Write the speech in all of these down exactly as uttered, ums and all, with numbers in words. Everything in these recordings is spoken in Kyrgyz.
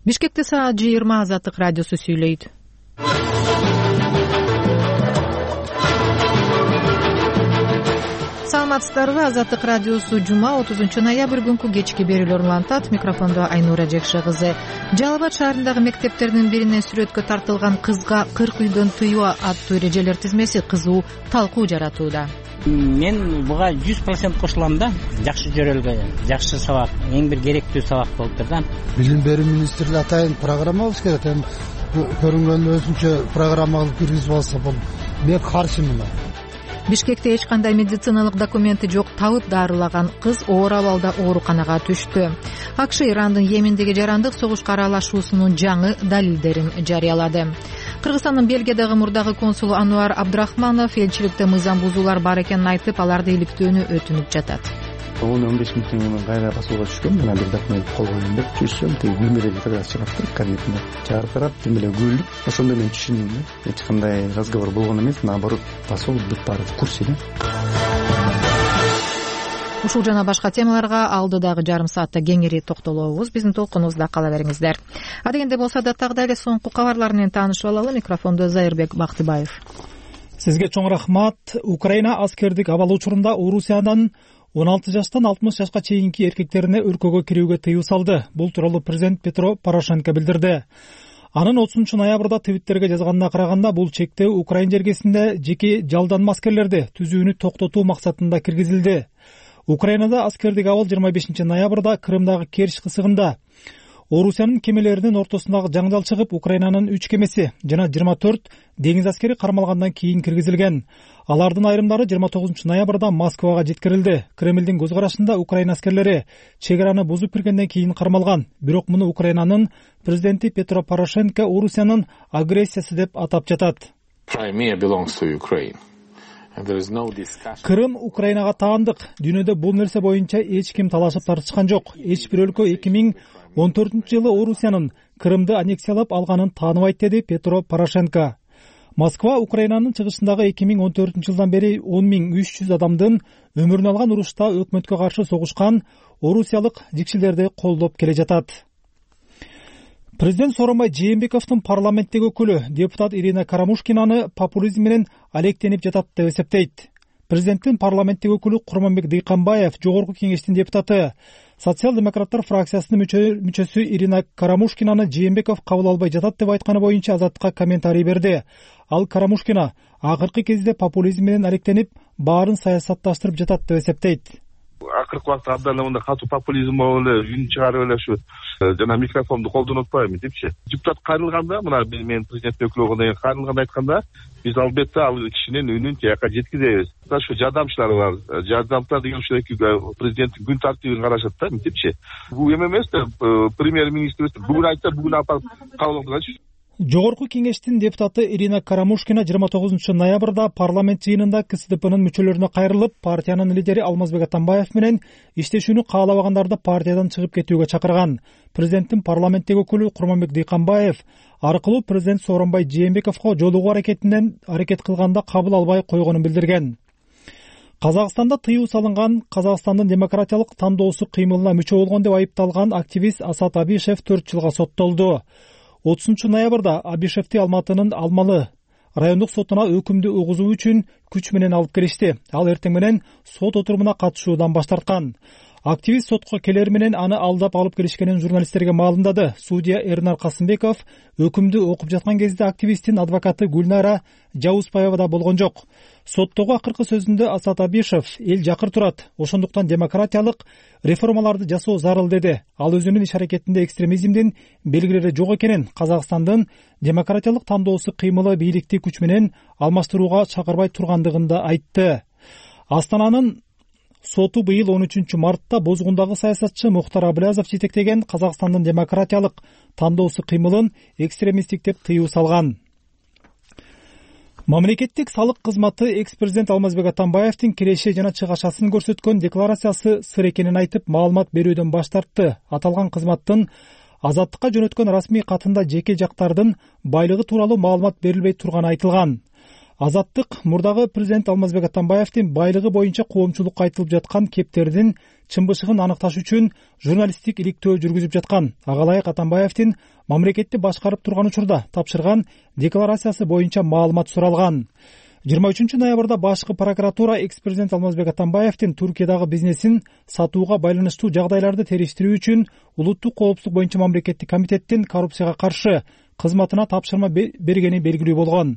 Бишкекте саат жыйырма Азаттык радиосу сүйлөйт. Саламатсыздарбы? Азаттык радиосу жума отузунчу ноябрь күнкү кечки берүүлөр улантат. Микрофондо Айнура Жекше кызы. Жалал Абад шаарындагы мектептердин биринен сүрөткө тартылган кызга кырк үйдөн тыюу аттуу эрежелер тизмеси кызуу талкуу жаратууда. Мен буга жүз процент кошулам да. Жакшы жөрөлгө, жакшы сабак, эң бир керектүү сабак болуптур да. Билим берүү министрлиги атайын программа болуш керек. Эми көрүнгөн өзүнчө программа кылып киргизип алса болот. Мен каршымын. Бишкекте эч кандай медициналык документи жок табыт дарылаган кыз оор абалда ооруканага түштү. АКШ Ирандын Йемендеги жарандык согушка аралашуусунун жаңы далилдерин жарыялады. Кыргызстандын Бельгиядагы мурдагы консулу Ануар Абдрахманов элчиликте мыйзам бузуулар бар экенин айтып, аларды иликтөөнү өтүнүп жатат. он он беш миң теңгенин кайра басууга түшкөн, мына бир документ кол коюм деп түшсөм, тиги бирмелеги кагаз чыгаптыр, кабинетине жаркырап, демеле күлдүк. Ошондо мен түшүндүм да, эч кандай разговор болгон эмес, наоборот, басуу бүт баары в курсе да. Ушул жана башка темаларга алдыдагы жарым саатта кеңири токтолобуз. Биздин толкунубузда кала бериңиздер. А дегенде болсо да тагда эле соңку кабарлар менен таанышып алалы. Микрофондо Зайырбек Бактыбаев. Сизге чоң рахмат. Украина аскердик абал учурунда Орусиядан он алты жаштан алтымыш жашка чейинки эркектерине өлкөгө кирүүгө тыюу салды. Бул тууралуу президент Петро Порошенко билдирди. Анын отузунчу ноябрда твиттерге жазганына караганда, бул чектөө Украина жергесинде жеке жалданма аскерлерди түзүүнү токтотуу максатында киргизилди. Украинада аскердик абал жыйырма бешинчи ноябрда Крымдагы Керчь кысыгында Орусиянын кемелеринин ортосундагы жаңжал чыгып, Украинанын үч кемеси жана жыйырма төрт деңиз аскери кармалгандан кийин киргизилген. Алардын айрымдары жыйырма тогузунчу ноябрда Москвага жеткирилди. Кремлдин көз карашында Украина аскерлери чек араны бузуп киргенден кийин кармалган. Бирок муну Украинанын президенти Петро Порошенко Орусиянын агрессиясы деп атап жатат. Крым Украинага таандык. Дүйнөдө бул нерсе боюнча эч ким талашып тартышкан жок. Эч бир өлкө эки миң он төртүнчү жылы Орусиянын Крымды аннексиялап алганын тааныбайт, деди Петро Порошенко. Москва Украинанын чыгышындагы эки миң он төртүнчү жылдан бери он миң үч жүз адамдын өмүрүн алган урушта өкмөткө каршы согушкан орусиялык жикшилерди колдоп келе жатат. Президент Сооронбай Жээнбековдун парламенттеги өкүлү депутат Ирина Карамушкинаны популизм менен алектенип жатат деп эсептейт. Президенттин парламенттеги өкүлү Курманбек Дыйканбаев, жогорку кеңештин депутаты, социал-демократтар фракциясынын мүчөсү Ирина Карамушкинаны Жээнбеков кабыл албай жатат деп айтканы боюнча Азаттыкка комментарий берди. Ал Карамушкина акыркы кезде популизм менен алектенип, баарын саясатташтырып жатат деп эсептейт. Акыркы убакта абдан эле катуу популизм болуп эле үн чыгарып эле ушу жана микрофонду колдонуп атпайбы депчи. Депутат кайрылганда, мына мен президент өкүлү болгондон кийин кайрылганда айтканда, биз албетте ал кишинин үнүн тияка жеткизебиз. Ошо жардамчылары бар. Жардамчылар деген ушул эки президенттин күн тартибин карашат да, депчи. Бул эме эмес да, премьер-министр бүгүн айтса бүгүн апарып кабыл алган. Жогорку кеңештин депутаты Ирина Карамушкина жыйырма тогузунчу ноябрда парламент жыйынында КСДПнын мүчөлөрүнө кайрылып, партиянын лидери Алмазбек Атамбаев менен иштешүүнү каалабагандарды партиядан чыгып кетүүгө чакырган. Президенттин парламенттеги өкүлү Курманбек Дыйканбаев аркылуу президент Сооронбай Жээнбековго жолугуу аракетинен аракет кылганда кабыл албай койгонун билдирген. Казакстанда тыюу салынган Казакстандын демократиялык тандоосу кыймылына мүчө болгон деп айыпталган активист Асат Абишев төрт жылга соттолду. отузунчу ноябрда Абишевти Алматынын Алмалы райондук сотуна өкүмдү угузуу үчүн күч менен алып келишти. Ал эртең менен сот отурумуна катышуудан баш тарткан. Активист сотко келер менен аны алдап алып келишкенин журналисттерге маалымдады. Судья Эрнар Касымбеков өкүмдү окуп жаткан кезде активисттин адвокаты Гүлнара Жауызбаева да болгон жок. Соттогу акыркы сөзүндө Асат Абишев эл жакыр турат, ошондуктан демократиялык реформаларды жасоо зарыл деди. Ал өзүнүн иш аракетинде экстремизмдин белгилери жок экенин, Казакстандын демократиялык тандоосу кыймылы бийликти күч менен алмаштырууга чакырбай тургандыгын да айтты. Астананын соту быйыл он үчүнчү мартта Бозгундагы саясатчы Мухтар Аблязов жетектеген Казакстандын демократиялык тандоосу кыймылын экстремисттик деп тыюу салган. Мамлекеттик салык кызматы экс-президент Алмазбек Атамбаевдин киреше жана чыгашасын көрсөткөн декларациясы сыр экенин айтып, маалымат берүүдөн баш тартты. Аталган кызматтын Азаттыкка жөнөткөн расмий катында жеке жактардын байлыгы тууралуу маалымат берилбей турганы айтылган. Азаттык мурдагы президент Алмазбек Атамбаевдин байлыгы боюнча коомчулукка айтылып жаткан кептердин чынбышыгын аныкташ үчүн журналисттик иликтөө жүргүзүп жаткан. Ага ылайык Атамбаевдин мамлекетти башкарып турган учурда тапшырган декларациясы боюнча маалымат суралган. жыйырма үчүнчү ноябрда башкы прокуратура экс-президент Алмазбек Атамбаевдин Туркиядагы бизнесин сатууга байланыштуу жагдайларды териштирүү үчүн улуттук коопсуздук боюнча мамлекеттик комитеттин коррупцияга каршы кызматына тапшырма бергени белгилүү болгон.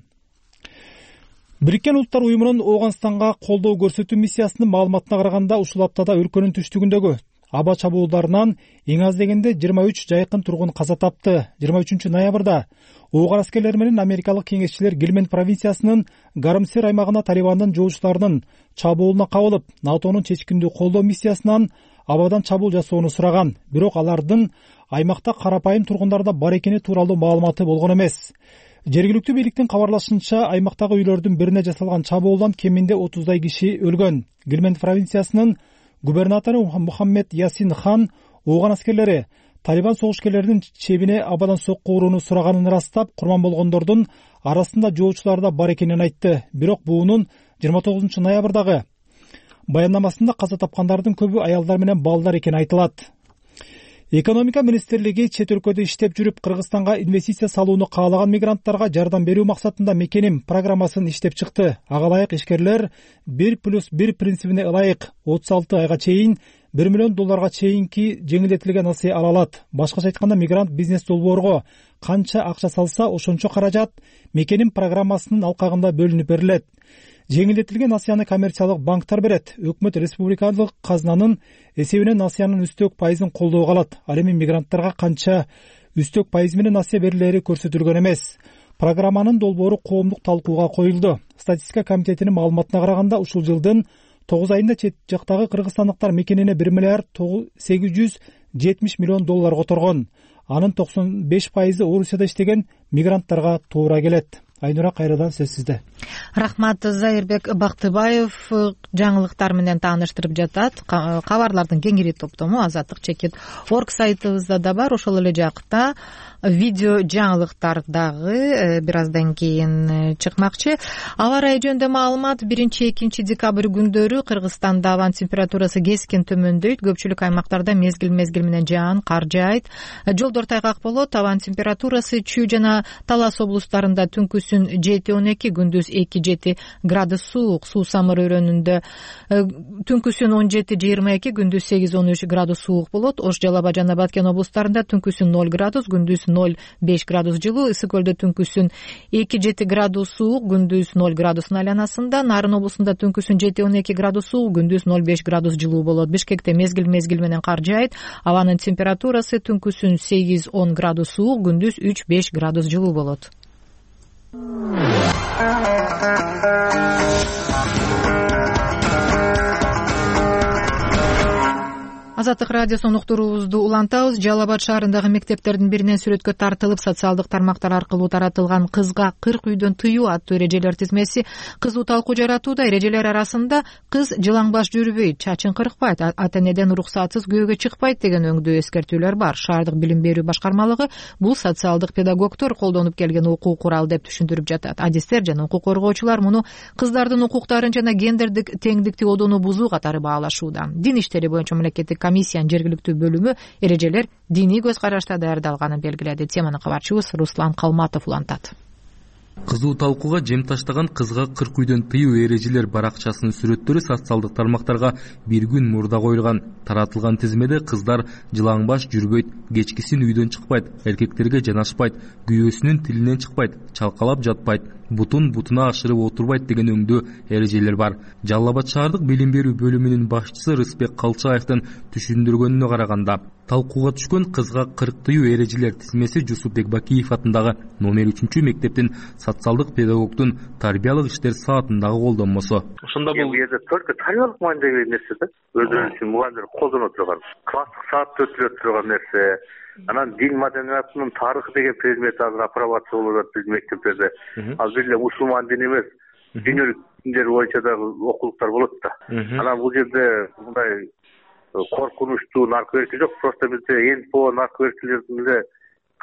Бириккен Улуттар уюмунун Ооганстанга колдоо көрсөтүү миссиясынын маалыматына караганда ушул аптада өлкөнүн түштүгүндөгү аба чабуулдарынан эң аз дегенде жыйырма үч жайкын тургун каза тапты. жыйырма үчүнчү ноябрда оогаар аскерлери менен америкалык кеңешчилер Гилмент провинциясынын Гармсер аймагына Талибандын жоочуларынын чабуулуна кабылып, НАТОнун чечкиндүү колдоо миссиясынан абадан чабуул жасоону сураган. Бирок алардын аймакта карапайым тургундарда бар экени тууралуу маалыматы болгон эмес. Жергиликтүү бийликтин кабарлашынча, аймактагы үйлөрдүн бирине жасалган чабуулдан кеминде отуздай киши өлгөн. Гилмент провинциясынын губернатору Мухаммед Ясин Хан ооған аскерлери Талибан согушкерлеринин чебине абадан сокку урууну сураганын ырастап, курман болгондордун арасында жоочулар да бар экенин айтты. Бирок буунун жыйырма тогузунчу ноябрдагы баяндамасында каза тапкандардын көбү аялдар менен балдар экени айтылат. Экономика министрлиги чет өлкөдө иштеп жүрүп Кыргызстанга инвестиция салууну каалаган мигранттарга жардам берүү максатында Мекеним программасын иштеп чыкты. Ага ылайык ишкерлер бир плюс бир принцибине ылайык отуз алты айга чейин бир миллион долларга чейинки жеңилдетилген насыя ала алат. Башкача айтканда, мигрант бизнес долбоорго канча акча салса, ошончо каражат Мекеним программасынын алкагында бөлүнүп берилет. Жеңилдетилген насыяны коммерциялык банктар берет. Өкмөт республикалык казынанын эсебинен насыянын үстөк пайызын колдоого алат. Ал эми мигранттарга канча үстөк пайыз менен насыя берилери көрсөтүлгөн эмес. Программанын долбоору коомдук талкууга коюлду. Статистика комитетинин маалыматына караганда, ушул жылдын тогуз айында чет жактагы кыргызстандыктар Мекенине бир миллиард сегиз жүз жетимиш миллион доллар которгон. Анын токсон беш пайызы Орусияда иштеген мигранттарга туура келет. Айнура, кайрадан сөз сизде. Рахмат. Зайырбек Бактыбаев жаңылыктар менен тааныштырып жатат. Кабарлардын кеңири топтому Азаттык чекит орг сайтыбызда да бар. Ошол эле жакта видео жаңылыктар дагы бир аздан кийин чыкмакчы. Аба ырайы жөнүндө маалымат: биринчи экинчи декабрь күндөрү Кыргызстанда абанын температурасы кескен төмөндөйт. Көпчүлүк аймактарда мезгил мезгил менен жаан, кар жаайт. Жолдор тайгак болот. Абанын температурасы Чүй жана Талас облустарында түнкүсүн жети он эки, күндүз эки жети градус суук. Суу Самыр өрөөнүндө түнкүсүн он жети жыйырма эки, күндүз сегиз он үч градус суук болот. Ош, Жалал Абад жана Баткен облустарында түнкүсүн ноль градус, күндүз ноль беш градус жылуу. Ысык көлдө түнкүсүн эки жети градус суук, күндүз ноль градустун айланасында. Нарын облусунда түнкүсүн жети он эки градус суук, күндүз ноль беш градус жылуу болот. Бишкекте мезгил мезгил менен кар жаайт. Абанын температурасы түнкүсүн сегиз он градус суук, күндүз үч беш градус жылуу болот. Азаттык радиосунун уктуруубузду улантабыз. Жалал Абад шаарындагы мектептердин биринен сүрөткө тартылып, социалдык тармактар аркылуу таратылган кызга кырк үйдөн тыюу аттуу эрежелер тизмеси кызуу талкуу жаратууда. Эрежелер арасында кыз жылаң баш жүрбөйт, чачын кыркпайт, ата энеден уруксатсыз күйөөгө чыкпайт деген өңдүү эскертүүлөр бар. Шаардык билим берүү башкармалыгы бул социалдык педагогдор колдонуп келген укук курал деп түшүндүрүп жатат. Адистер жана укук коргоочулар муну кыздардын укуктарын жана гендердик теңдикти одону бузуу катары баалашууда. Дин иштери боюнча мамлекеттик комиссиянын жергиликтүү бөлүмү эрежелер диний көз карашта даярдалганын белгиледи. Теманы кабарчыбыз Руслан Калматов улантат. Кызуу талкууга жем таштаган кызга кырк үйдөн тыюу эрежелер баракчасынын сүрөттөрү социалдык тармактарга бир күн мурда коюлган. Таратылган тизмеде кыздар жылаң баш жүрбөйт, кечкисин үйдөн чыкпайт, эркектерге жанашпайт, күйөөсүнүн тилинен чыкпайт, чалкалап жатпайт, бутун бутуна ашырып отурбайт деген өңдүү эрежелер бар. Жалал Абад шаардык билим берүү бөлүмүнүн башчысы Рыспек Калчаевдин түшүндүргөнүнө караганда, талкууга түшкөн кызга кырк тыюу эрежелер тизмеси Жусупбек Бакиев атындагы номер үчүнчү мектептин социалдык педагогдун тарбиялык иштер саатындагы колдонмосу. Ошондо бул жерде только тарбиялык маанидеги нерсе да. Өздөрү үчүн мугалимдер колдоно турган, класстык саатта өтүлө турган нерсе. Анан дин маданиятынын тарыхы деген предмет азыр апробация болуп атат биздин мектептерде. Ал бир эле мусулман дини эмес, дүйнөлүк диндер боюнча дагы окулуктар болот да. Анан бул жерде мындай коркунучтуу наркоерки жок, просто бизде эн по наркоеркилердин эле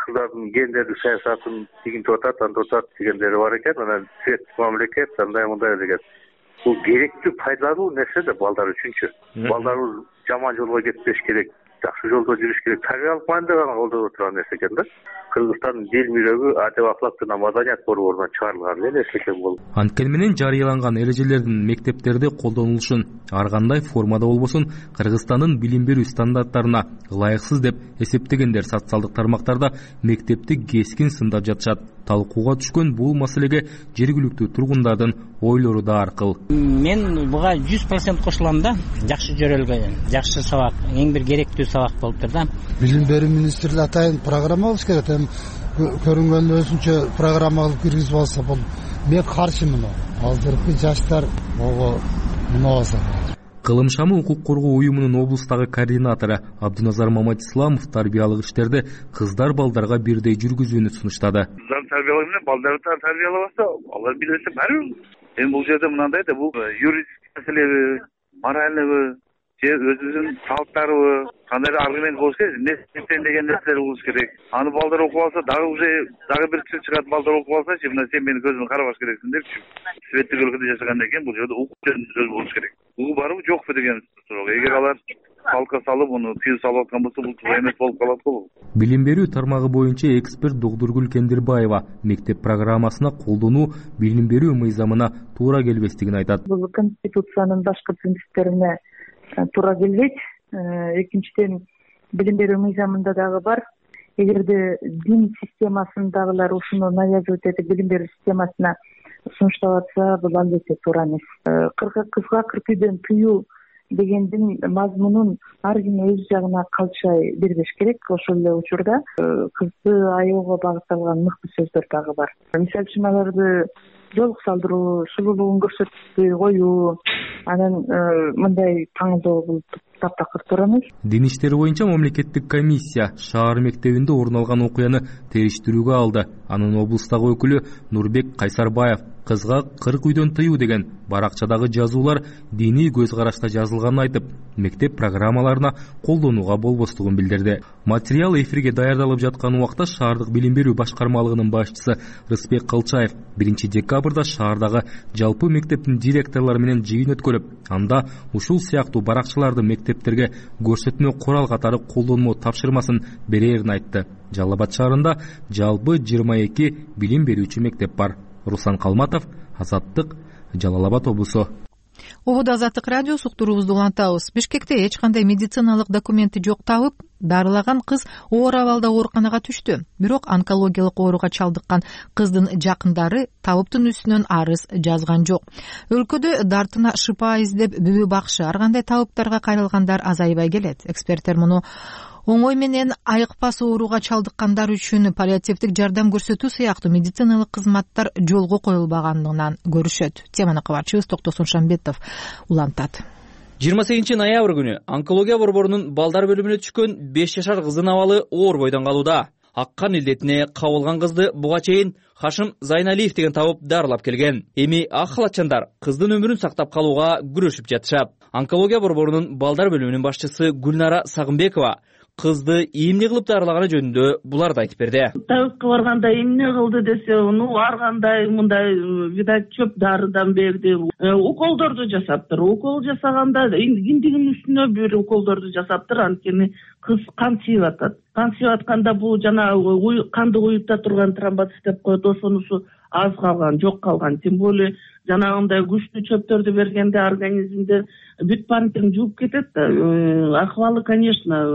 кыздардын гендердик саясатын тигинтип атат, антип атат дегендери бар экен. Анан светтик мамлекет андай мындай деген. Бул керектүү, пайдалуу нерсе да балдар үчүнчү. Балдарыбыз жаман жолго кетпеш керек, жакшы жолдо жүрүш керек. Тарбиялык маанидә гана колдонуп турган нерсе экен да. Кыргызстандын дил мирөгү адеп ахлак жана маданият борборунан чыгарылган нерсе экен бул. Анткени менен жарыяланган эрежелердин мектептерде колдонулушун ар кандай формада болбосун Кыргызстандын билим берүү стандарттарына ылайыксыз деп эсептегендер социалдык тармактарда мектепти кескин сындап жатышат. Талкууга түшкөн бул маселеге жергиликтүү тургундардын ойлору да аркыл. Мен буга жүз процент кошулам да. Жакшы жөрөлгө, жакшы сабак, эң бир керектүү сабак болуптур да. Билим берүү министрлиги атайын программа болуш керек. Эми көрүнгөн өзүнчө программа кылып киргизип алса бул мен каршымын. Азыркы жаштар ого мынабаса. Кылым шамы укук коргоо уюмунун облустагы координатору Абдуназар Маматисламов тарбиялык иштерди кыздар балдарга бирдей жүргүзүүнү сунуштады. Кыздар тарбиялоо менен балдарды тарбиялабаса, алар билесе баары. Эми бул жерде мынандай да, бул юридический маселеби, моральныйбы, же өзүбүздүн талаптарыбы, кандай аргумент болуш керек, несиптен деген нерселер болуш керек. Аны балдар окуп алса, дагы уже дагы бир киши чыгат, балдар окуп алсачы, мына сен менин көзүмө карабаш керексиң депчи. Светтик өлкөдө жашагандан кийин бул жерде укук жөнүндө сөз болуш керек. Бул барыбы жокпу деген суроо. Эгер алар салка салып, муну тыюу салып аткан болсо, бул туура эмес болуп калат го. Билим берүү тармагы боюнча эксперт Догдургүл Кендирбаева мектеп программасына колдонуу билим берүү мыйзамына туура келбестигин айтат. Бул конституциянын башкы принциптерине туура келбейт. Экинчиден, билим берүү мыйзамында дагы бар. Эгерде дин системасындагылар ушуну навязывать этип билим берүү системасына сунуштап атса, бул албетте туура эмес. Кызга кырк үйдөн тыюу дегендин мазмунун ар ким өз жагына калчай бербеш керек. Ошол эле учурда кызды аяоого багытталган мыкты сөздөр дагы бар. Мисалы үчүн аларды жолук салдыруу, сулуулугун көрсөтпөй коюу, анан мындай таңдоо бул таптакыр туура эмес. Дин иштери боюнча мамлекеттик комиссия шаар мектебинде орун алган окуяны териштирүүгө алды. Анын облустагы өкүлү Нурбек Кайсарбаев кызга кырк үйдөн тыюу деген баракчадагы жазуулар диний көз карашта жазылганын айтып, мектеп программаларына колдонууга болбостугун билдирди. Материал эфирге даярдалып жаткан убакта шаардык билим берүү башкармалыгынын башчысы Рыспек Кылчаев биринчи декабрда шаардагы жалпы мектептин директорлору менен жыйын өткөрүп, анда ушул сыяктуу баракчаларды мектептерге көрсөтмө курал катары колдонмо тапшырмасын берерин айтты. Жалал Абад шаарында жалпы жыйырма эки билим берүүчү мектеп бар. Руслан Калматов, Азаттык, Жалал Абад облусу. Ободо Азаттык радиосу уктуруубузду улантабыз. Бишкекте эч кандай медициналык документи жок табып, дарылаган кыз оор абалда ооруканага түштү. Бирок онкологиялык ооруга чалдыккан кыздын жакындары табыптын үстүнөн арыз жазган жок. Өлкөдө дартына шыпа издеп бүбү бакшы ар кандай табыптарга кайрылгандар азайбай келет. Эксперттер муну оңой менен айыкпас ооруга чалдыккандар үчүн паллиативдик жардам көрсөтүү сыяктуу медициналык кызматтар жолго коюлбаганынан көрүшөт. Теманы кабарчыбыз Токтосун Шамбетов улантат. жыйырма сегизинчи ноябрь күнү онкология борборунун балдар бөлүмүнө түшкөн беш жашар кыздын абалы оор бойдон калууда. Аккан илдетине кабылган кызды буга чейин Хашим Зайналиев деген табып дарылап келген. Эми ак халатчандар кыздын өмүрүн сактап калууга күрөшүп жатышат. Онкология борборунун балдар бөлүмүнүн башчысы Гүлнара Сагынбекова кызды эмне кылып дарылаганы жөнүндө буларды айтып берди. Табипке барганда эмне кылды десе, ну ар кандай мындай видать чөп дарыдан берди. Уколдорду жасаптыр. Укол жасаганда киндигинин үстүнө бир уколдорду жасаптыр. Анткени кыз кан сыйып атат. Кан сыйып атканда бул жана канды уюпта турган тромбоцит деп коет, ошонусу аз калган, жок калган. Тем более жанагындай күчтүү чөптөрдү бергенде организмде бүт панкин жууп кетет да. Акыбалы, конечно,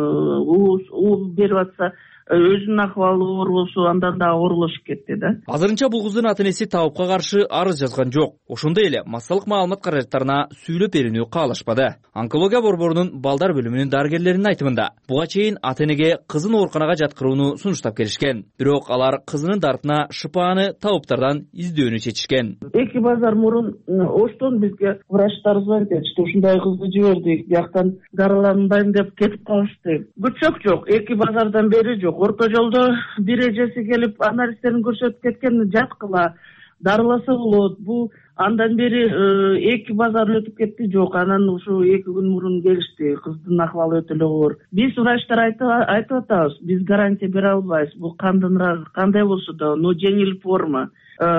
уу берип атса, өзүнүн акыбалы оор болсо андан да оорлошуп кетти да. Азырынча бул кыздын ата энеси табыпка каршы арыз жазган жок. Ошондой эле массалык маалымат каражаттарына сүйлөп берүүнү каалашпады. Онкология борборунун балдар бөлүмүнүн дарыгерлеринин айтымында, буга чейин ата энеге кызын ооруканага жаткырууну сунуштап келишкен. Бирок алар кызынын дартына шыпааны табыптардан издөөнү чечишкен. Эки базар мурун оштон бизге врачтар звонить этишти, ушундай кызды жибердик, бияктан дарыланбайм деп кетип калышты. Күчөк жок, эки базардан бери жок. Орто жолдо бир эжеси келип анализдерин көрсөтүп кеткен, жаткыла, дарыласа болот. Бул Андан бери эки базар өтүп кетти, жок, анан ушу эки күн мурун келишти, кыздын акыбалы өтө эле оор. Биз врачтар айтып атабыз, биз гарантия бере албайбыз, бул кандын кандай болсо да, но жеңил форма.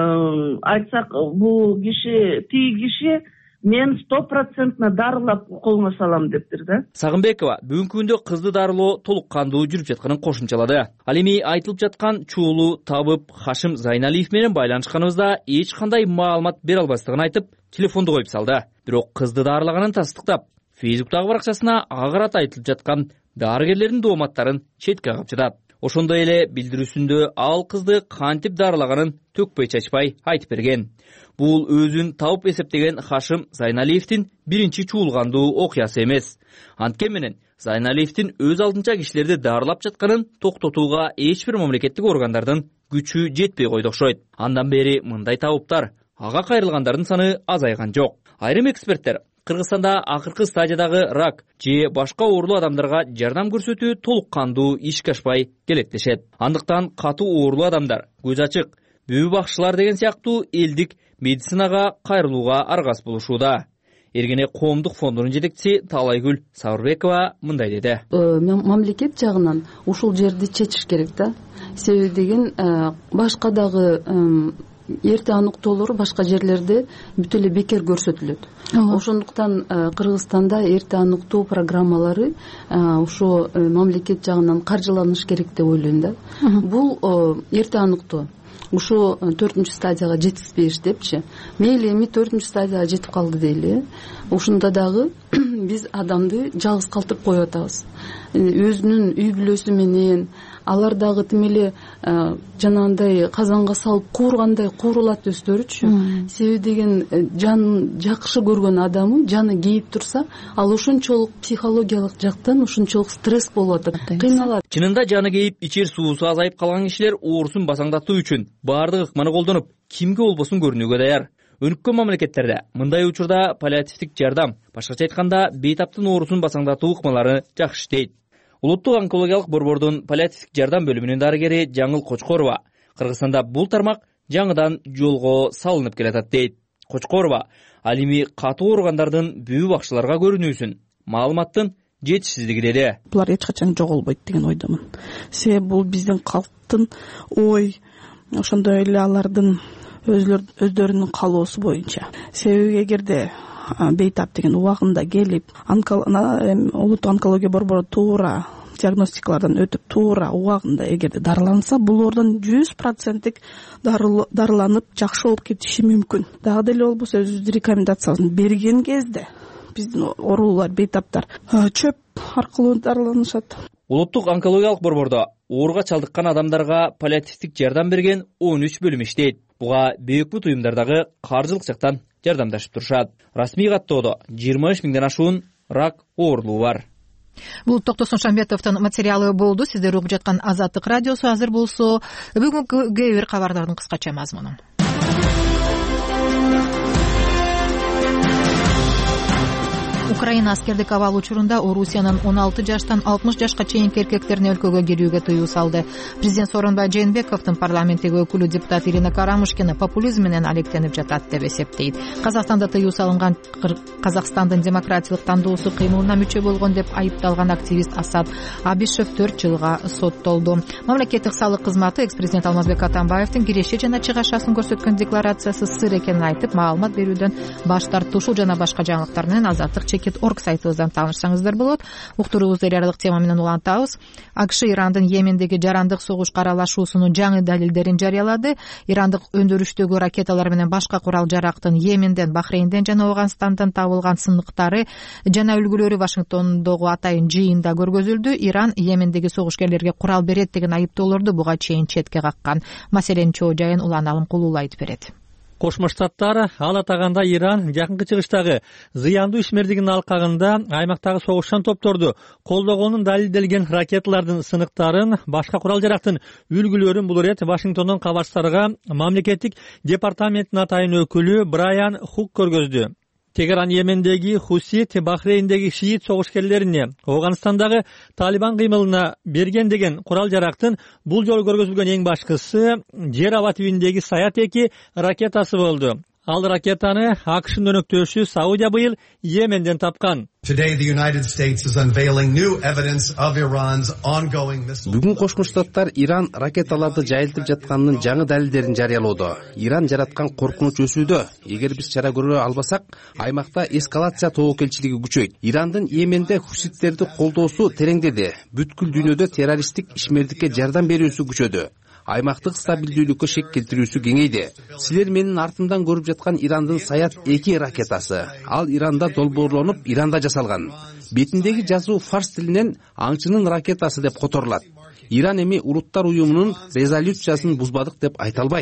Айтсак, бул киши, тиги киши мен сто процентно дарылап колуна салам дептир да. Сагынбекова бүгүнкү күндө кызды дарылоо толук кандуу жүрүп жатканын кошумчалады. Ал эми айтылып жаткан чуулу табып Хашим Зайналиев менен байланышканыбызда эч кандай маалымат бере албастыгын айтып, телефонду коюп салды. Бирок кызды дарылаганын тастыктап, Фейсбуктагы баракчасына агырат айтылып жаткан дарыгерлердин дооматтарын четке кагып жатат. Ошондой эле билдирүүсүндө ал кызды кантип дарылаганын төкпөй чачпай айтып берген. Бул өзүн табып эсептеген Хашим Зайналиевдин биринчи чуулгандуу окуясы эмес. Анткени менен Зайналиевдин өз алдынча кишилерди дарылап жатканын токтотууга эч бир мамлекеттик органдардын күчү жетпей койду окшойт. Андан бери мындай табыптар, ага кайрылгандардын саны азайган жок. Айрым эксперттер Кыргызстанда акыркы стадиядагы рак же башка оорулуу адамдарга жардам көрсөтүү толук кандуу ишке ашпай келет дешет. Андыктан катуу оорулуу адамдар, көз ачык, бүбү бакчылар деген сыяктуу элдик медицинага кайрылууга аргас болушууда. Эргене коомдук фондунун жетекчиси Таалайгүл Сабырбекова мындай деди. Мамлекет жагынан ушул жерди чечиш керек да. Себеби деген башка дагы эрте аныктоолору башка жерлерде бүт эле бекер көрсөтүлөт. Ошондуктан Кыргызстанда эрте аныктоо программалары ошо мамлекет жагынан каржыланыш керек деп ойлойм да. Бул эрте аныктоо ушу төртүнчү стадияга жетишпеш депчи. Мейли эми төртүнчү стадияга жетип калды дейли. Ушунда дагы биз адамды жалгыз калтырып коюп атабыз. Өзүнүн үй бүлөсү менен алар дагы тим эле жанагындай казанга салып куургандай куурулат өздөрүчү. Себеби деген жан жакшы көргөн адамы жаны кейип турса, ал ошончолук психологиялык жактан ошончолук стресс болуп атат, кыйналат. Чынында жаны кейип, ичер суусу азайып калган кишилер оорусун басаңдатуу үчүн баардык ыкманы колдонуп, кимге болбосун көрүнүүгө даяр. Өнүккөн мамлекеттерде мындай учурда паллиативдик жардам, башкача айтканда, бейтаптын оорусун басаңдатуу ыкмалары жакшы иштейт. Улуттук онкологиялык борбордун паллиативдик жардам бөлүмүнүн дарыгери Жаңыл Кочкорова Кыргызстанда бул тармак жаңыдан жолго салынып келатат дейт. Кочкорова ал эми катуу ооругандардын бүбү бакчыларга көрүнүүсүн, маалыматтын жетишсиздиги деди. Булар эч качан жоголбойт деген ойдомун. Себеби бул биздин калктын ой, ошондой эле алардын өздөрүнүн каалоосу боюнча. Себеби эгерде бейтап деген убагында келип, улуттук онкология борбору туура диагностикалардан өтүп, туура убагында эгерде дарыланса, бул ордон жүз проценттик дарыланып жакшы болуп кетиши мүмкүн. Дагы деле болбосо өзүбүздүн рекомендациябызды берген кезде биздин оорулуулар, бейтаптар чөп аркылуу дарыланышат. Улуттук онкологиялык борбордо ооруга чалдыккан адамдарга паллиативдик жардам берген он үч бөлүм иштейт. Буга бейөкмөт уюмдардагы каржылык жактан жардамдашып турушат. Расмий каттоодо жыйырма үч миңден ашуун рак оорулуу бар. Бул Токтосун Шамбетовдун материалы болду. Сиздер угуп жаткан Азаттык радиосу. Азыр болсо бүгүнкү кээ бир кабарлардын кыскача мазмуну. Украина аскердик абал учурунда Орусиянын он алты жаштан алтымыш жашка чейинки эркектерине өлкөгө кирүүгө тыюу салды. Президент Сооронбай Жээнбековдун парламенттеги өкүлү депутат Ирина Карамушкина популизм менен алектенип жатат деп эсептейт. Казакстанда тыюу салынган Казакстандын демократиялык тандоосу кыймылына мүчө болгон деп айыпталган активист Асад Абишев төрт жылга соттолду. Мамлекеттик салык кызматы экс-президент Алмазбек Атамбаевдин киреше жана чыгашасын көрсөткөн декларациясы сыр экенин айтып, маалымат берүүдөн баш тартты. Ушул жана башка жаңылыктар менен Азаттык орг сайтыбыздан таанышсаңыздар болот. Уктуруубузду эл аралык тема менен улантабыз. АКШ Ирандын Йемендеги жарандык согушка аралашуусунун жаңы далилдерин жарыялады. Ирандык өндүрүштөгү ракеталар менен башка курал жарактын Йеменден, Бахрейнден жана Ауганстандан табылган сыныктары жана үлгүлөрү Вашингтондогу атайын жыйында көргөзүлдү. Иран Йемендеги согушкерлерге курал берет деген айыптоолорду буга чейин четке каккан. Маселенин чоо жайын Улан Алымкулуу айтып берет. Кошмо Штаттар ал атаганда Иран жакынкы чыгыштагы зыяндуу ишмердигинин алкагында аймактагы согушчан топторду колдогонун далилделген ракеталардын сыныктарын, башка курал жарактын үлгүлөрүн бул ирет Вашингтондон кабарчыларга мамлекеттик департаменттин атайын өкүлү Брайан Хук көргөздү. Тегеран Йемендеги Хусит, Бахрейндеги шиит согушкерлерине, Ауганстандагы Талибан кыймылына берген деген курал жарактын бул жолу көргөзүлгөн эң башкысы жер аба түбүндөгү Саят эки ракетасы болду. ал ракетаны акшнын өнөктөшү Саудия быйыл Йеменден тапкан. Бүгүн Кошмо Штаттар Иран ракеталарды жайылтып жатканынын жаңы далилдерин жарыялоодо. Иран жараткан коркунуч өсүүдө. Эгер биз чара көрө албасак, аймакта эскалация тобокелчилиги күчөйт. Ирандын Йеменде хуситтерди колдоосу тереңдеди. Бүткүл дүйнөдө террористтик ишмердикке жардам берүүсү күчөдү. Аймактык стабилдүүлүккө шек келтирүүсү кеңейди. Силер менин артымдан көрүп жаткан Ирандын Саят эки ракетасы. Ал Иранда долбоорлонуп, Иранда жасалган. Бетиндеги жазуу фарс тилинен аңчынын ракетасы деп которулат. Иран эми Улуттар уюмунун резолюциясын бузбадык деп айта албайт.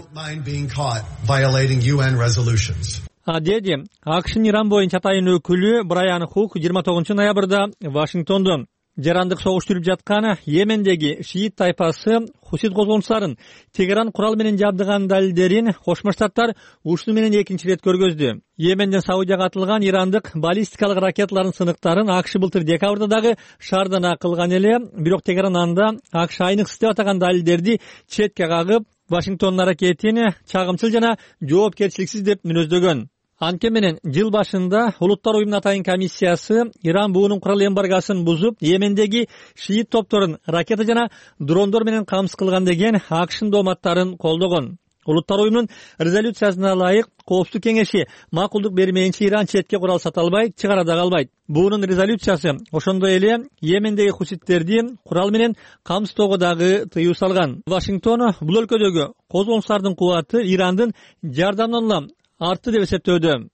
Деди акшнын Иран боюнча атайын өкүлү Брайан Хук жыйырма тогузунчу ноябрда Вашингтондо жарандык согуш жүрүп жаткан Йемендеги шиит тайпасы хусит козголуучуларын Тегеран курал менен жабдыган далилдерин Кошмо Штаттар ушуну менен экинчи ирет көргөздү. Йеменден Саудияга атылган ирандык баллистикалык ракеталардын сыныктарын АКШ былтыр декабрда дагы шаардана кылган эле, бирок Тегеран анда АКШ айныксыз деп атаган далилдерди четке кагып, Вашингтондун аракетин чагымчыл жана жоопкерчиликсиз деп мүнөздөгөн. Анткени менен жыл башында Улуттар уюмунун атайын комиссиясы Иран буунун курал эмбаргасын бузуп, Йемендеги шиит топторун ракета жана дрондор менен камсыз кылган деген АКШнын дооматтарын колдогон. Улуттар уюмунун резолюциясына ылайык Коопсуздук кеңеши макулдук бермейинче Иран четке курал сата албайт, чыгара да албайт. Буунун резолюциясы ошондой эле Йемендеги хуситтерди курал менен камсыздоого дагы тыюу салган. Вашингтон бул өлкөдөгү козголуучулардын кубаты Ирандын жардамынан улам артты деп эсептөөдө.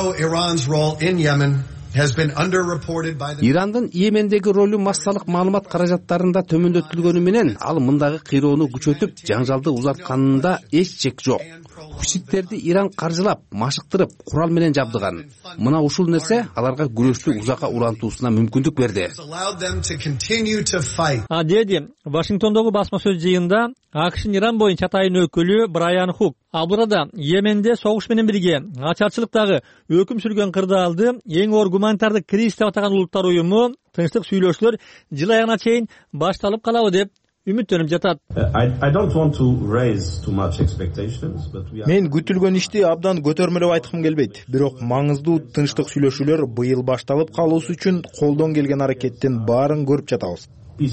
Ирандын Йемендеги ролу массалык маалымат каражаттарында төмөндөтүлгөнү менен ал мындагы кыйроону күчөтүп, жаңжалды узартканында эч чек жок. Хуситтерди Иран каржылап, машыктырып, курал менен жабдыган. Мына ушул нерсе аларга күрөштү узакка улантуусуна мүмкүндүк берди. А деди Вашингтондогу басма сөз жыйында АКШнын Иран боюнча атайын өкүлү Брайан Хук. Ал burada Йеменде согуш менен бирге ачарчылыктагы өкүм сүргөн кырдаалды эң оор гуманитардык кризис деп атаган Улуттар уюму тынчтык сүйлөшүүлөр жыл аягына чейин башталып калабы деп үмүттөнүп жатат. Мен күтүлгөн ишти абдан көтөрмөлөп айткым келбейт, бирок маңыздуу тынчтык сүйлөшүүлөр быйыл башталып калуусу үчүн колдон келген аракеттин баарын көрүп жатабыз.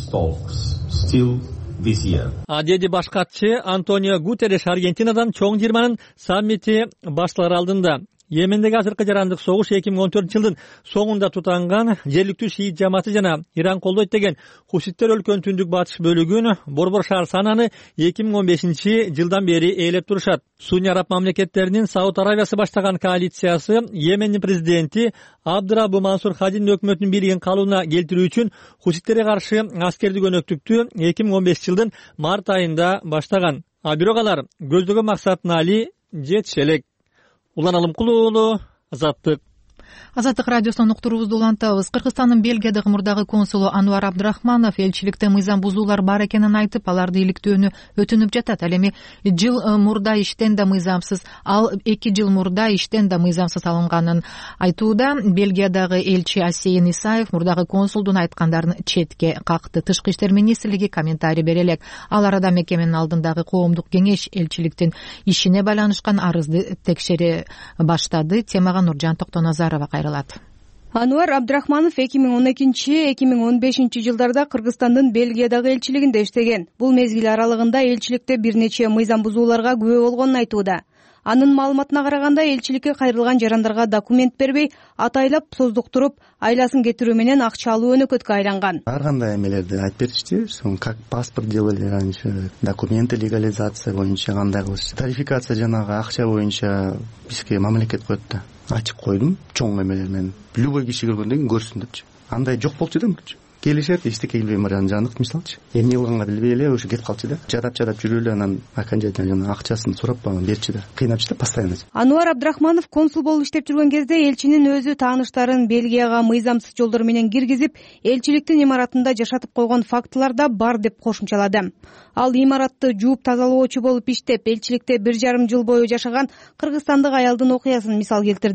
А деди баш катчы Антонио Гутерреш Аргентинадан чоң жыйырманын саммити башталар алдында. Йемендеги азыркы жарандык согуш эки миң он төртүнчү жылдын соңунда тутанган жергиликтүү шиит жамааты жана Иран колдойт деген хуситтер өлкөнүн түндүк батыш бөлүгүн борбор шаар сананы эки миң он бешинчи жылдан бери ээлеп турушат. Сунни араб мамлекеттеринин Сауд Аравиясы баштаган коалициясы Йемендин президенти Абдырабу Мансур Хадинин өкмөтүнүн бийлигин калыбына келтирүү үчүн хуситтерге каршы аскердик өнөктүктү эки миң он бешинчи жылдын март айында баштаган. А бирок алар көздөгөн максатына али жетише элек. Улан Алымкулуу уулу, Азаттык. Азаттык радиосунан уктуруубузду улантабыз. Кыргызстандын Бельгиядагы мурдагы консулу Ануар Абдрахманов элчиликте мыйзам бузуулар бар экенин айтып, аларды иликтөөнү өтүнүп жатат. Ал эми жыл мурда иштен да мыйзамсыз, ал эки жыл мурда иштен да мыйзамсыз алынганын айтууда. Бельгиядагы элчи Асейин Исаев мурдагы консулдун айткандарын четке какты. Тышкы иштер министрлиги комментарий бере элек. Ал арада мекеменин алдындагы коомдук кеңеш элчиликтин ишине байланышкан арызды текшере баштады. Темага Нуржан Токтоназарова кайрылат. Ануар Абдрахманов эки миң он экинчи эки миң он бешинчи жылдарда Кыргызстандын Бельгиядагы элчилигинде иштеген. Бул мезгил аралыгында элчиликте бир нече мыйзам бузууларга күбө болгонун айтууда. Анын маалыматына караганда элчиликке кайрылган жарандарга документ бербей, атайлап создуктуруп, айласын кетирүү менен акча алуу өнөкөткө айланган. Ар кандай эмелерди айтып беришти, как паспорт делали раньше, документы легализация боюнча кандай кылышты. Тарификация жанагы акча боюнча бизге мамлекет коет да. Ачык койдум, чоң эмелер менен. Любой киши көргөндөн кийин көрсүн депчи. Андай жок болчу да мурчу. Келишет, эчтеке келбей маран жанык мисалчы. Эмне кылганга билбей эле ошо кетип калчу да. Жадап-жадап жүрүп эле анан окончательно жана акчасын сурап баган берчи да. Кыйнапчы да постоянно. Ануар Абдрахманов консул болуп иштеп жүргөн кезде элчинин өзү тааныштарын Бельгияга мыйзамсыз жолдор менен киргизип, элчиликтин имаратында жашатып койгон фактылар да бар деп кошумчалады. Ал имаратты жууп тазалоочу болуп иштеп, элчиликте бир жарым жыл бою жашаган кыргызстандык аялдын окуясын мисал келтирди.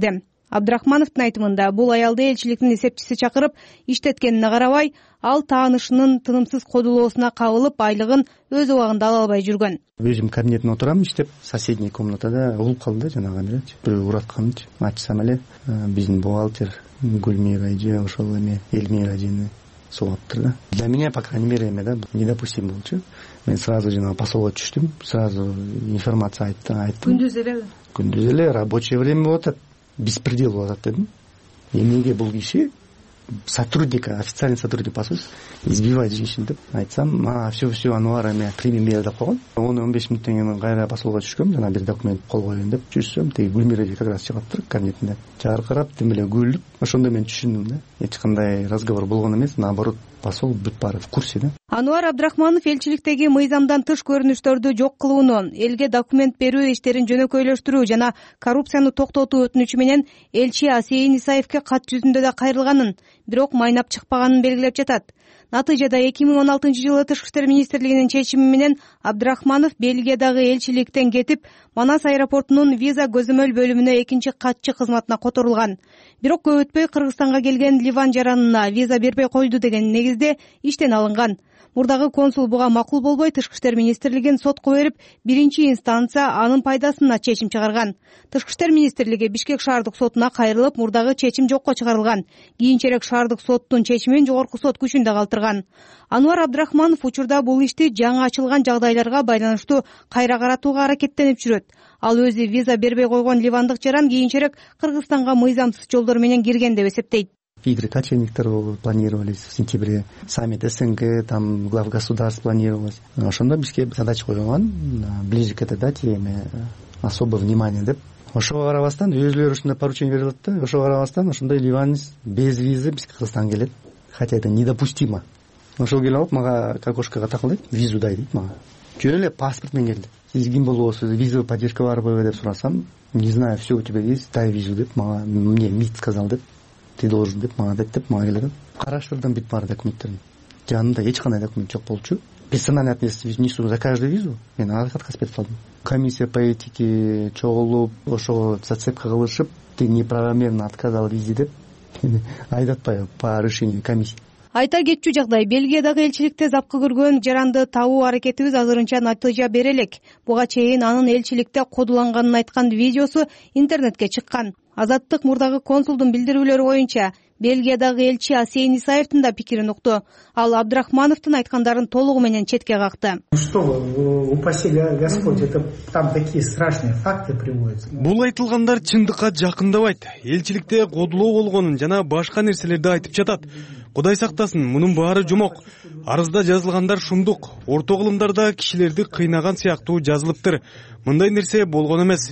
Абдрахмановдун айтымында бул аялды элчиликтин эсепчиси чакырып иштеткенине карабай, ал таанышынын тынымсыз кодулоосуна кабылып, айлыгын өз убагында ала албай жүргөн. Өзүм кабинетте отурам иштеп, соседний комнатада угулуп калды да, жанагы эле бирөө уратканчы. Ачсам эле биздин бухгалтер Гүлмира эже ошол эме Элмира эжени согуптур да. Для меня, по крайней мере, эме да, недопустим болчу. Мен сразу жанагы посолго түштүм, сразу информация айттым. Күндүз элеби? Күндүз эле рабочее время болуп атат, беспредел болуп атат дедим. Эмнеге бул киши сотрудника, официальный сотрудник посольства избивает женщин деп айтсам, а все все Ануар эме примем меры деп койгон. он он беш мүнөттөн кийин кайра посолго түшкөм, жана бир документ кол коюн деп түшсөм, тиги Гүлмира эже как раз чыгаптыр кабинетинде. Жаркырап, тим эле күлүп, ошондо мен түшүндүм да. Эч кандай разговор болгон эмес, наоборот, посол бүт баары в курсе да. Ануар Абдрахманов элчиликтеги мыйзамдан тыш көрүнүштөрдү жок кылуунун, элге документ берүү иштерин жөнөкөйлөштүрүү жана коррупцияны токтотуу өтүнүчү менен элчи Асейин Исаевке кат жүзүндө да кайрылганын, бирок майнап чыкпаганын белгилеп жатат. Натыйжада эки миң он алтынчы жылы Тышкы иштер министрлигинин чечими менен Абдрахманов Бельгиядагы элчиликтен кетип, Манас аэропортунун виза көзөмөл бөлүмүнө экинчи катчы кызматына которулган. Бирок көп өтпөй Кыргызстанга келген Ливан жаранына виза бербей койду деген негизде иштен алынган. Мурдагы консул буга макул болбой, Тышкы иштер министрлигин сотко берип, биринчи инстанция анын пайдасына чечим чыгарган. Тышкы иштер министрлиги Бишкек шаардык сотуна кайрылып, мурдагы чечим жокко чыгарылган. Кийинчерээк шаардык соттун чечимин жогорку сот күчүндө калтырган. Ануар Абдрахманов учурда бул ишти жаңы ачылган жагдайларга байланыштуу кайра каратууга аракеттенип жүрөт. Ал өзү виза бербей койгон ливандык жаран кийинчерээк Кыргызстанга мыйзамсыз жолдор менен кирген деп эсептейт. Игры кочевниктер планировались в сентябре, саммит СНГ, там глав государств планировалось. Ошондо бизге задача койгон, ближе к этой дате эме особое внимание деп. Ошого карабастан өзүлөрү ушундай поручение берилет да, ошого карабастан ошондой ливанец без визы бизге Кыргызстанга келет. Хотя это недопустимо. Ошол келип алып мага к окошкого такылдайт, визу дай дейт мага. Жөн эле паспорт менен келди. Сиз ким болобусуз, визовая поддержка барбы деп сурасам, не знаю, все у тебя есть, дай визу деп мага, мне МИД сказал деп. Ты должен деп мага деп деп мага келет. Караштырдым бүт бар документтерин. Жанында эч кандай документ жок болчу. Персональный ответственность несу за каждую визу. Мен отказ берип калдым. Комиссия по этике чогулуп, ошого зацепка кылышып, ты неправомерно отказал визе деп айдатпай по решению комиссии. Айта кетчү жагдай, Бельгиядагы элчиликте запкы көргөн жаранды табуу аракетибиз азырынча натыйжа бере элек. Буга чейин анын элчиликте кодуланганын айткан видеосу интернетке чыккан. Азаттык мурдагы консулдун билдирүүлөрү боюнча Бельгиядагы элчи Асейин Исаевдин да пикирин укту. Ал Абдрахмановдун айткандарын толугу менен четке какты. Что, упаси Господь, это там такие страшные факты приводятся. Бул айтылгандар чындыкка жакындабайт. Элчиликте кодулоо болгонун жана башка нерселерди айтып жатат. Кудай сактасын, мунун баары жомок. Арызда жазылгандар шумдук. Орто кылымдарда кишилерди кыйнаган сыяктуу жазылыптыр. Мындай нерсе болгон эмес.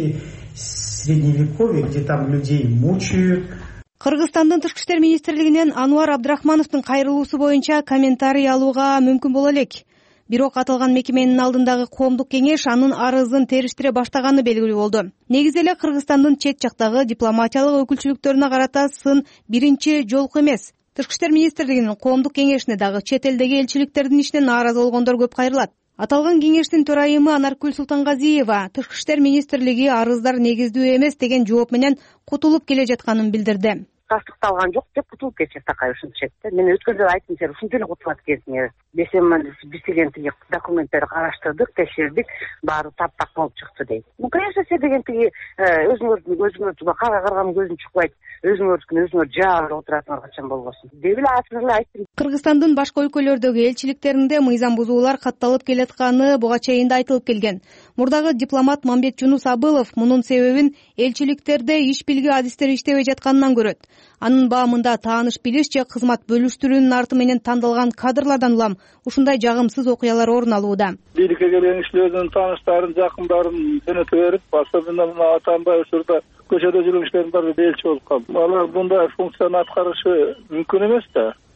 Средневековье, где там людей мучают. Кыргызстандын Тышкы иштер министрлигинен Ануар Абдрахмановдун кайрылуусу боюнча комментарий алууга мүмкүн боло элек. Бирок аталган мекеменин алдындагы коомдук кеңеш анын арызын териштире баштаганы белгилүү болду. Негизи эле Кыргызстандын чет жактагы дипломатиялык өкүлчүлүктөрүнө карата сын биринчи жолку эмес. Тышкы иштер министрлигинин коомдук кеңешине дагы чет элдеги элчиликтердин ишине нааразы болгондор көп кайрылат. Аталган кеңештин төрайымы Анаркүл Султангазиева Тышкы иштер министрлиги арыздар негиздүү эмес деген жооп менен кутулуп келе жатканын билдирди. Тастыкталган жок деп кутулуп кетишет такай ушунча да. Мен өткөн жолу айттым, сен ушинтип эле кутулат экенсиң. Десем, биз деген тиги документтерди караштырдык, текшердик, баары таптак болуп чыкты дейт. Ну, конечно, сен деген тиги өзүңөрдүн көзүңөрдү кага карган көзүң чукпайт. Өзүңөрдүкүн өзүңөр жаап отурасыңар качан болбосун деп эле ачык эле айттым. Кыргызстандын башка өлкөлөрдөгү элчиликтеринде мыйзам бузуулар катталып келатканы буга чейин да айтылып келген. Мурдагы дипломат Мамбет Жунус Абылов мунун себебин элчиликтерде иш билги адистери иштебей жатканынан көрөт. Анын баамында тааныш билиш же кызмат бөлүштүрүүнүн арты менен тандалган кадрлардан улам ушундай жагымсыз окуялар орун алууда. Бийликке келген кишилердин тааныштарын, жакындарын жөнөтө берип, особенно мына Атамбай учурда көчөдө жүргөн кишилердин баары элчи болуп калды. Алар мындай функцияны аткарышы мүмкүн эмес да.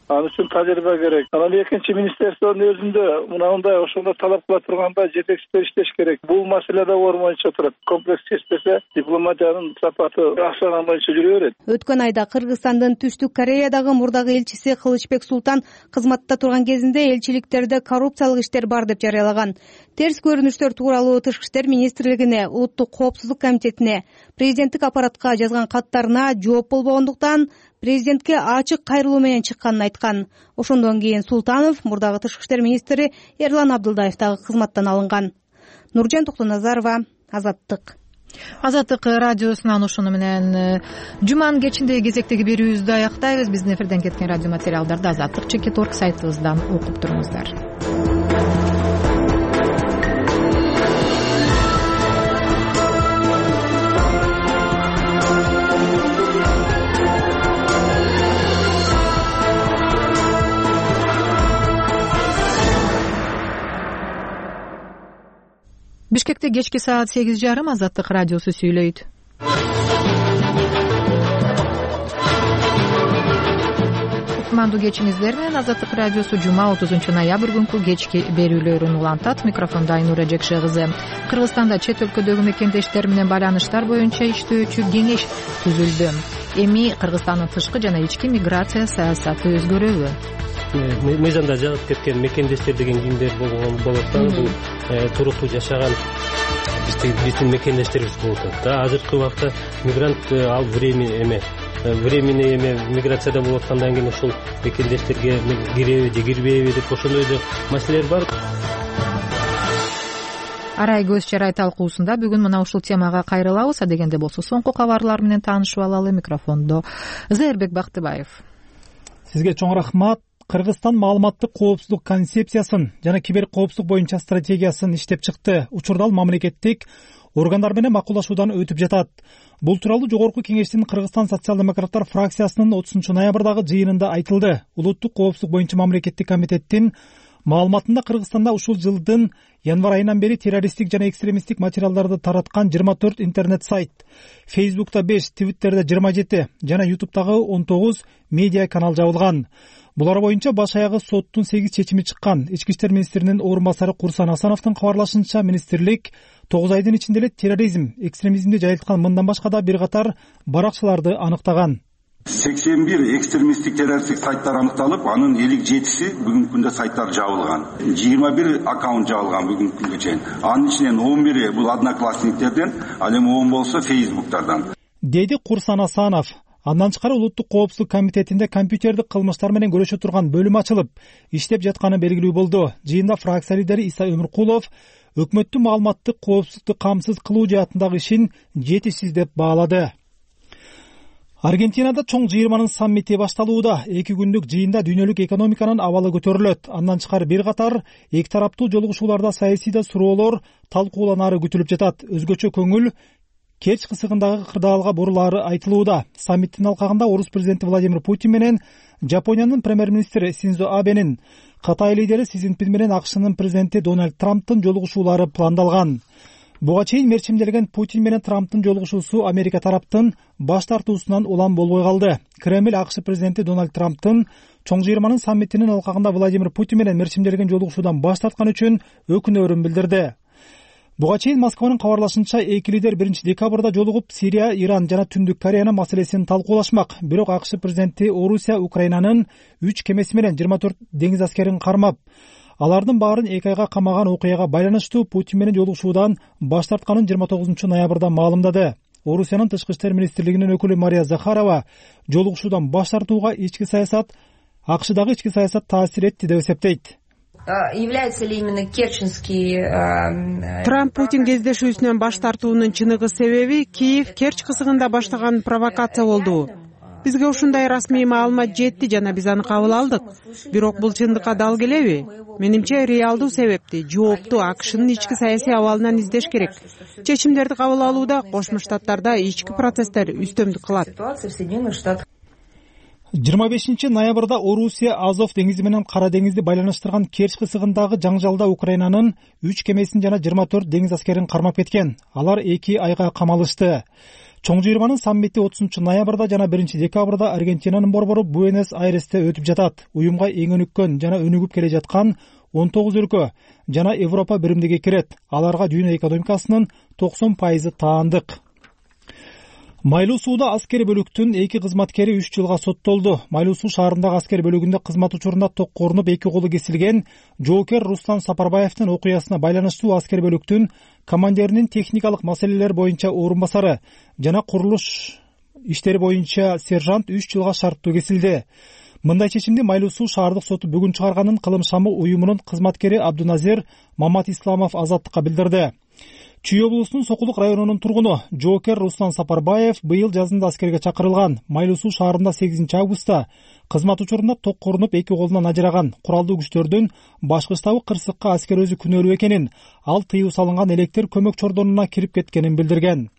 Ал үчүн тажрыйба керек. Анан экинчи министерствонун өзүндө мынандай ошондой талап кыла турганда жетекчилер иштеш керек. Бул маселе да оор боюнча турат. Комплекс чечпесе дипломатиянын сапаты акчанын боюнча жүрө берет. Өткөн айда Кыргызстандын Түштүк Кореядагы мурдагы элчиси Кылычбек Султан кызматта турган кезинде элчиликтерде коррупциялык иштер бар деп жарыялаган. Терс көрүнүштөр тууралуу Тышкы иштер министрлигине, Улуттук коопсуздук комитетине, президенттик аппаратка жазган каттарына жооп болбогондуктан президентке ачык кайрылуу менен чыкканын айткан. Ошондон кийин Султанов мурдагы Тышкы иштер министри Эрлан Абдылдаев дагы кызматтан алынган. Нуржан Токтоназарова, Азаттык. Азаттык радиосунан ушуну менен жуманын кечиндеги кезектеги берүүбүздү аяктайбыз. Биздин эфирден кеткен радио материалдарды азаттык чекит точка орг сайтыбыздан окуп туруңуздар. Бишкекте кечки саат сегиз жарым Азаттык радиосу сүйлөйт. Кутмандуу кечиңиздер менен Азаттык радиосу жума отузунчу ноябрь күнкү кечки берүүлөрүн улантат. Микрофондо Айнура Жекше кызы. Кыргызстанда чет өлкөдөгү мекендештер менен байланыштар боюнча иштөөчү кеңеш түзүлдү. Эми Кыргызстандын тышкы жана ички миграция саясаты өзгөрөбү? Мыйзамда жазып кеткен мекендештер деген кимдер болот да, бул туруктуу жашаган биздин мекендештерибиз болот да. Азыркы убакта мигрант ал временный эме временный эме миграцияда болуп аткандан кийин ушул мекендештерге киреби же кирбейби деп ошондой да маселелер бар. Арай көз чарай талкуусунда бүгүн мына ушул темага кайрылабыз. Дегенде болсо соңку кабарлар менен таанышып алалы. Микрофондо Зээрбек Бактыбаев. Сизге чоң рахмат. Кыргызстан маалыматтык коопсуздук концепциясын жана кибер коопсуздук боюнча стратегиясын иштеп чыкты. Учурда ал мамлекеттик органдар менен макулдашуудан өтүп жатат. Бул тууралуу Жогорку Кеңештин Кыргызстан социал-демократтар фракциясынын отузунчу ноябрдагы жыйынында айтылды. Улуттук коопсуздук боюнча мамлекеттик комитеттин маалыматында Кыргызстанда ушул жылдын январь айынан бери террористтик жана экстремисттик материалдарды тараткан жыйырма төрт интернет сайт, Facebook'та беш, Twitter'да жыйырма жети жана YouTube'дагы он тогуз медиа канал жабылган. Булар боюнча баш аягы соттун сегиз чечими чыккан. Ички иштер министринин орун басары Курсан Асановдун кабарлашынча, министрлик тогуз айдын ичинде эле терроризм, экстремизмди жайылткан мындан башка да бир катар баракчаларды аныктаган. сексен бир экстремисттик террористтик сайттар аныкталып, анын элүү жетиси бүгүнкү күндө сайттар жабылган. жыйырма бир аккаунт жабылган бүгүнкү күнгө чейин. Анын ичинен он бири бул одноклассниктерден, ал эми он болсо Facebook'тардан. Деди Курсан Асанов. Андан тышкары Улуттук коопсуздук комитетинде компьютердик кылмыштар менен көрөшө турган бөлүм ачылып, иштеп жатканы белгилүү болду. Жыйында фракция лидери Иса Өмүркулов өкмөттүн маалыматтык коопсуздукту камсыз кылуу жаатындагы ишин жетишсиз деп баалады. Аргентинада чоң жыйырманын саммити башталууда. Эки күндүк жыйында дүйнөлүк экономиканын абалы көтөрүлөт. Андан тышкары бир катар эки тараптуу жолугушууларда саясий да суроолор талкууланары күтүлүп жатат. Өзгөчө көңүл Керч кысыгындагы кырдаалга бурулаары айтылууда. Саммиттин алкагында орус президенти Владимир Путин менен Жапониянын премьер-министри Синдзо Абенин, Кытай лидери Си Цзиньпин менен АКШнын президенти Дональд Трамптын жолугушуулары пландалган. Буга чейин мерчимделген Путин менен Трамптын жолугушуусу Америка тараптын баш тартуусунан улам болбой калды. Кремль АКШ президенти Дональд Трамптын чоң жыйырманын саммитинин алкагында Владимир Путин менен мерчимделген жолугушуудан баш тарткан үчүн өкүнөөрүн билдирди. Буга чейин Москванын кабарлашынча, эки лидер биринчи декабрда жолугуп Сирия, Иран жана Түндүк Кореянын маселесин талкуулашмак. Бирок АКШ президенти Орусия Украинанын үч кемеси менен жыйырма төрт деңиз аскерин кармап, алардын баарын эки айга камаган окуяга байланыштуу Путин менен жолугушуудан баш тартканын жыйырма тогузунчу ноябрда маалымдады. Орусиянын тышкы иштер министрлигинин өкүлү Мария Захарова жолугушуудан баш тартууга ички саясат, АКШдагы ички саясат таасир этти деп эсептейт. Является ли именно Керченский... Трамп Путин кездешүүсүнөн баш тартуунун чыныгы себеби Киев Керч кысыгында баштаган провокация болду. Бизге ушундай расмий маалымат жетти жана биз аны кабыл алдык. Бирок бул чындыкка дал келеби? Менимче реалдуу себепти, жоопту АКШнын ички саясий абалынан издеш керек. Чечимдерди кабыл алууда Кошмо Штаттарда ички процесстер үстөмдүк кылат. жыйырма бешинчи ноябрда Орусия Азов деңизи менен Кара деңизди байланыштырган Керч кысыгындагы жаңжалда Украинанын үч кемесин жана жыйырма төрт деңиз аскерин кармап кеткен. Алар эки айга камалышты. чоң жыйырманын саммити отузунчу ноябрда жана биринчи декабрда Аргентинанын борбору Буэнос Айресте өтүп жатат. Уюмга эң өнүккөн жана өнүгүп келе жаткан он тогуз өлкө жана Европа биримдиги кирет. Аларга дүйнө экономикасынын токсон пайызы таандык. Майлуу сууда аскер бөлүктүн эки кызматкери үч жылга соттолду. Майлуу суу шаарындагы аскер бөлүгүндө кызмат учурунда токко урунуп эки колу кесилген жоокер Руслан Сапарбаевдин окуясына байланыштуу аскер бөлүктүн командиринин техникалык маселелер боюнча орун басары жана курулуш иштери боюнча сержант үч жылга шарттуу кесилди. Мындай чечимди Майлуу суу шаардык соту бүгүн чыгарганын Кылым шамы уюмунун кызматкери Абдуназир Маматисламов Азаттыкка билдирди. Чүй облусунун Сокулук районунун тургуну жоокер Руслан Сапарбаев быйыл жазында аскерге чакырылган. Майлуу суу шаарында сегизинчи августта кызмат учурунда токко урунуп эки колунан ажыраган. Куралдуу күчтөрдүн башкы штабы кырсыкка аскер өзү күнөөлүү экенин, ал тыюу салынган электр көмөк чордонуна кирип кеткенин билдирген.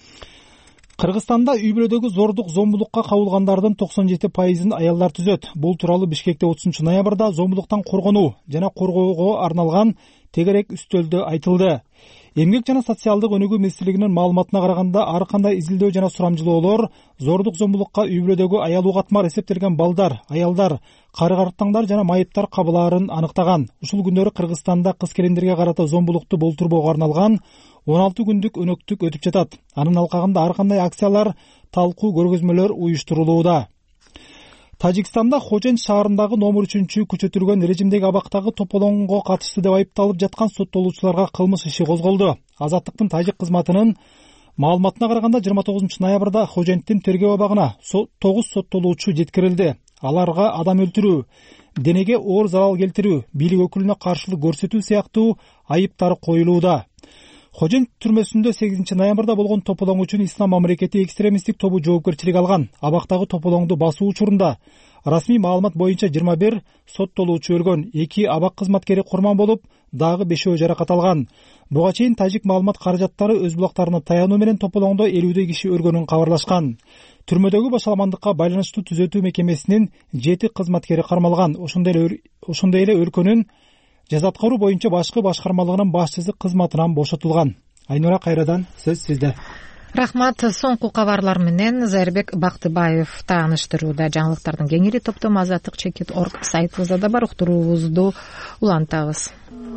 Кыргызстанда үй бүлөдөгү зордук, зомбулукка кабылгандардын токсон жети пайызын аялдар түзөт. Бул тууралуу Бишкекте отузунчу ноябрда зомбулуктан коргонуу жана коргоого арналган тегерек үстөлдө айтылды. Эмгек жана социалдык өнүгүү министрлигинин маалыматына караганда, ар кандай изилдөө жана сурамжылоолор зордук, зомбулукка үй бүлөдөгү аялуу катмар эсептелген балдар, аялдар, кары-карттаңдар жана майыптар кабылаарын аныктаган. Ушул күндөрү Кыргызстанда кыз-келиндерге карата зомбулукту болтурбоого арналган он алты күндүк өнөктүк өтүп жатат. Анын алкагында ар кандай акциялар, талкуу, көргөзмөлөр уюштурулууда. Тажикстанда Хочен шаарындагы номер үчүнчү күчөтүлгөн режимдеги абактагы тополоңго катышты деп айыпталып жаткан соттолуучуларга кылмыш иши козголду. Азаттыктын тажик кызматынын маалыматына караганда жыйырма тогузунчу ноябрда Хоченттин тергөө абагына тогуз соттолуучу жеткирилди. Аларга адам өлтүрүү, денеге оор зарал келтирүү, бийлик өкүлүнө каршылык көрсөтүү сыяктуу айыптар коюлууда. Хочен түрмөсүндө сегизинчи ноябрда болгон тополоң үчүн Ислам мамлекети экстремисттик тобу жоопкерчилик алган. Абактагы тополоңду басуу учурунда расмий маалымат боюнча жыйырма бир соттолуучу өлгөн, эки абак кызматкери курман болуп, дагы бешөө жаракат алган. Буга чейин тажик маалымат каражаттары өз булактарына таянуу менен тополоңдо элүүдөй киши өлгөнүн кабарлашкан. Түрмөдөгү башаламандыкка байланыштуу түзөтүү мекемесинин жети кызматкери кармалган. Ошондой эле өлкөнүн жаза аткаруу боюнча башкы башкармалыгынын башчысы кызматынан бошотулган. Айнура, кайрадан сөз сизде. Рахмат. Соңку кабарлар менен Зайырбек Бактыбаев тааныштырууда. Жаңылыктардын кеңири топтому азаттык чекит точка орг сайтыбызда да бар. Уктуруубузду улантабыз.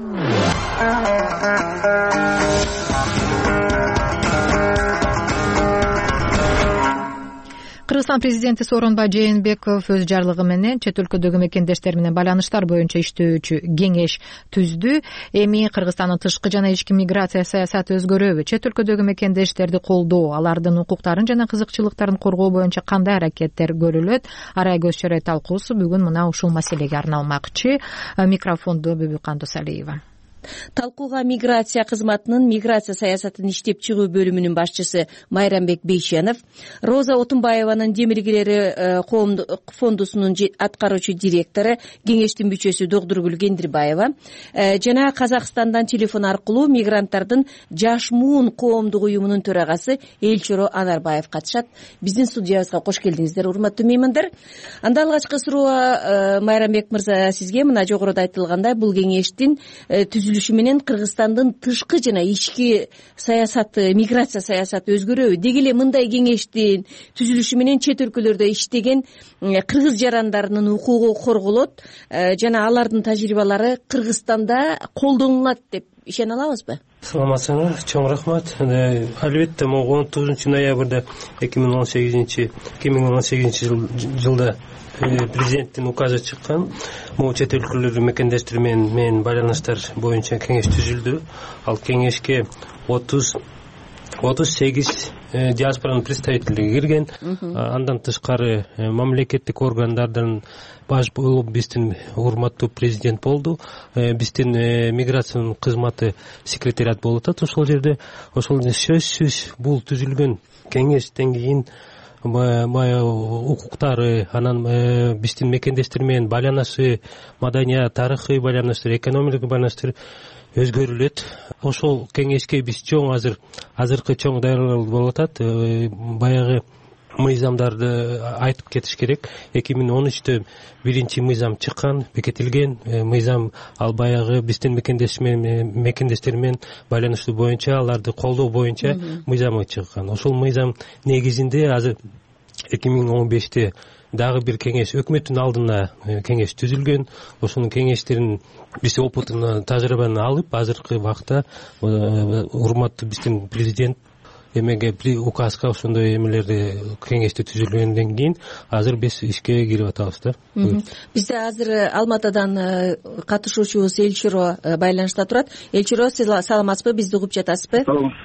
Кыргызстан президенти Сооронбай Жээнбеков өз жарлыгы менен чет өлкөдөгү мекендештер менен байланыштар боюнча иштөөчү кеңеш түздү. Эми Кыргызстандын тышкы жана ички миграция саясаты өзгөрөбү? Чет өлкөдөгү мекендештерди колдоо, алардын укуктарын жана кызыкчылыктарын коргоо боюнча кандай аракеттер көрүлөт? Арай көз чарай талкуусу бүгүн мына ушул маселеге арналмакчы. Микрофондо Бүбүкан Досалиева. Талкууга миграция кызматынын миграция саясатын иштеп чыгуу бөлүмүнүн башчысы Майрамбек Бейшенов, Роза Отунбаеванын Демиргилери коомдук фондусунун аткаруучу директору, кеңештин мүчөсү Догдургүл Кендирбаева жана Казакстандан телефон аркылуу мигранттардын Жаш Муун коомдук уюмунун төрагасы Элчоро Анарбаев катышат. Биздин студиябызга кош келдиңиздер, урматтуу меймандар. Анда алгачкы суроо Майрамбек мырза сизге. Мына жогоруда айтылгандай, бул кеңештин түзүлүшү менен Кыргызстандын тышкы жана ички саясаты, миграция саясаты өзгөрөбү? Деги эле мындай кеңештин түзүлүшү менен чет өлкөлөрдө иштеген кыргыз жарандарынын укугу корголот жана алардын тажрыйбалары Кыргызстанда колдонулат деп ишене алабызбы? Саламатсыңар, чоң рахмат. Албетте, могу он тогузунчу ноябрда эки миң он сегизинчи жылда президенттин указы чыккан. Могу чет өлкөлөрдүн мекендештери менен байланыштар боюнча кеңеш түзүлдү. Ал кеңешке отуз сегиз диаспоранын представительдиги кирген. Андан тышкары мамлекеттик органдардын баш болуп биздин урматтуу президент болду. Биздин миграциянын кызматы секретариат болуп атат ошол жерде. Ошол сөзсүз бул түзүлгөн кеңештен кийин баягы укуктары, анан биздин мекендештер менен байланышы, маданият, тарыхый байланыштар, экономикалык байланыштар өзгөрүлөт. Ошол кеңешке биз чоң азыр азыркы чоң даярдык болуп атат. Баягы мыйзамдарды айтып кетиш керек. эки миң он үчтө биринчи мыйзам чыккан, бекитилген мыйзам. Ал баягы биздин мекендештер менен байланыштуу боюнча, аларды колдоо боюнча мыйзамы чыккан. Ошол мыйзам негизинде азыр эки миң он беште дагы бир кеңеш, өкмөттүн алдына кеңеш түзүлгөн. Ошонун кеңештерин биз опытын, тажрыйбаны алып, азыркы убакта урматтуу биздин президент эмеге указга ошондой эмелерди кеңешти түзүлгөндөн кийин азыр биз ишке кирип атабыз да. Бизде азыр Алматадан катышуучубуз Элчиро байланышта турат. Элчиро, сиз саламатсызбы? Бизди угуп жатасызбы?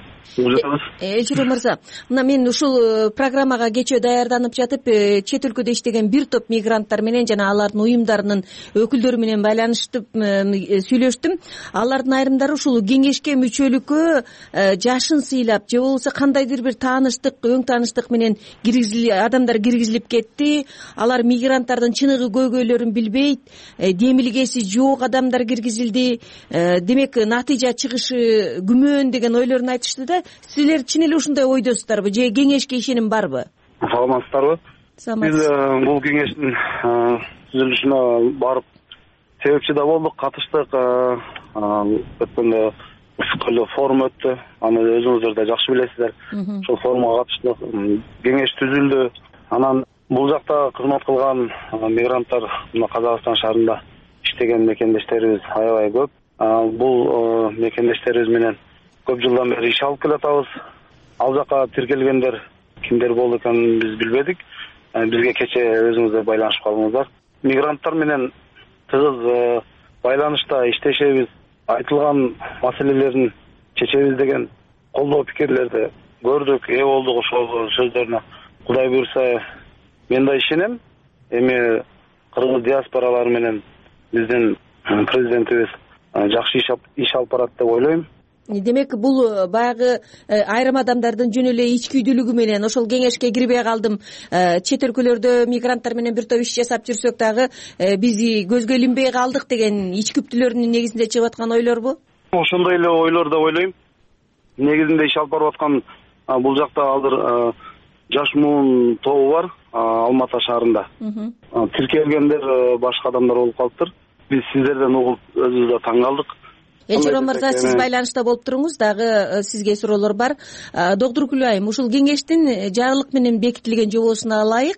Элчиро мырза, мына мен ушул программага кечээ даярданып жатып, чет өлкөдө иштеген бир топ мигранттар менен жана алардын уюмдарынын өкүлдөрү менен байланыштып сүйлөштүм. Алардын айрымдары ушул кеңешке мүчөлүккө жашын сыйлап же болбосо кандайдыр бир тааныштык, өң тааныштык менен киргизилип, адамдар киргизилип кетти. Алар мигранттардын чыныгы көйгөйлөрүн билбейт, демилгеси жок адамдар киргизилди. Демек, натыйжа чыгышы күмөн деген ойлорун айтышты да. Силер чын эле ушундай ойдосуздарбы же кеңешке ишеним барбы? Саламатсыздарбы? Биз бул кеңештин түзүлүшүнө барып себепчи да болдук, катыштык. Өткөндө ушул форум өттү. Аны өзүңүздөр да жакшы билесиздер. Ошол форумга катыштык. Кеңеш түзүлдү. Анан бул жакта кызмат кылган мигранттар мына Казакстан шаарында иштеген мекендештерибиз аябай көп. Бул мекендештерибиз менен көп жылдан бери иш алып келатабыз. Ал жака тиркелгендер кимдер болду экенин биз билбедик. Бизге кечээ өзүңүздөр байланышып калдыңыздар. Мигранттар менен тыгыз байланышта иштешебиз, айтылган маселелерин чечебиз деген колдоо пикирлерди көрдүк, ээ болдук ошол сөздөрүнө. Кудай буйрса, мен да ишенем. Эми кыргыз диаспоралары менен биздин президентибиз жакшы иш алып барат деп ойлойм. Демек, бул баягы айрым адамдардын жөн эле ичкүйдүүлүгү менен ошол кеңешке кирбей калдым. Чет өлкөлөрдө мигранттар менен бир топ иш жасап жүрсөк дагы биз көзгө илинбей калдык деген ичкүптүлөрдүн негизинде чыгып аткан ойлорбу? Ошондой эле ойлор деп ойлойм. Негизинде иш алып барып аткан бул жакта азыр жаш муун тобу бар Алмата шаарында. Тиркелгендер башка адамдар болуп калыптыр. Биз сиздерден угуп өзүбүз да таң калдык. Элчиро мырза, сиз байланышта болуп туруңуз, дагы сизге суроолор бар. Доктур Күлайым, ушул кеңештин жарлык менен бекитилген жобосуна ылайык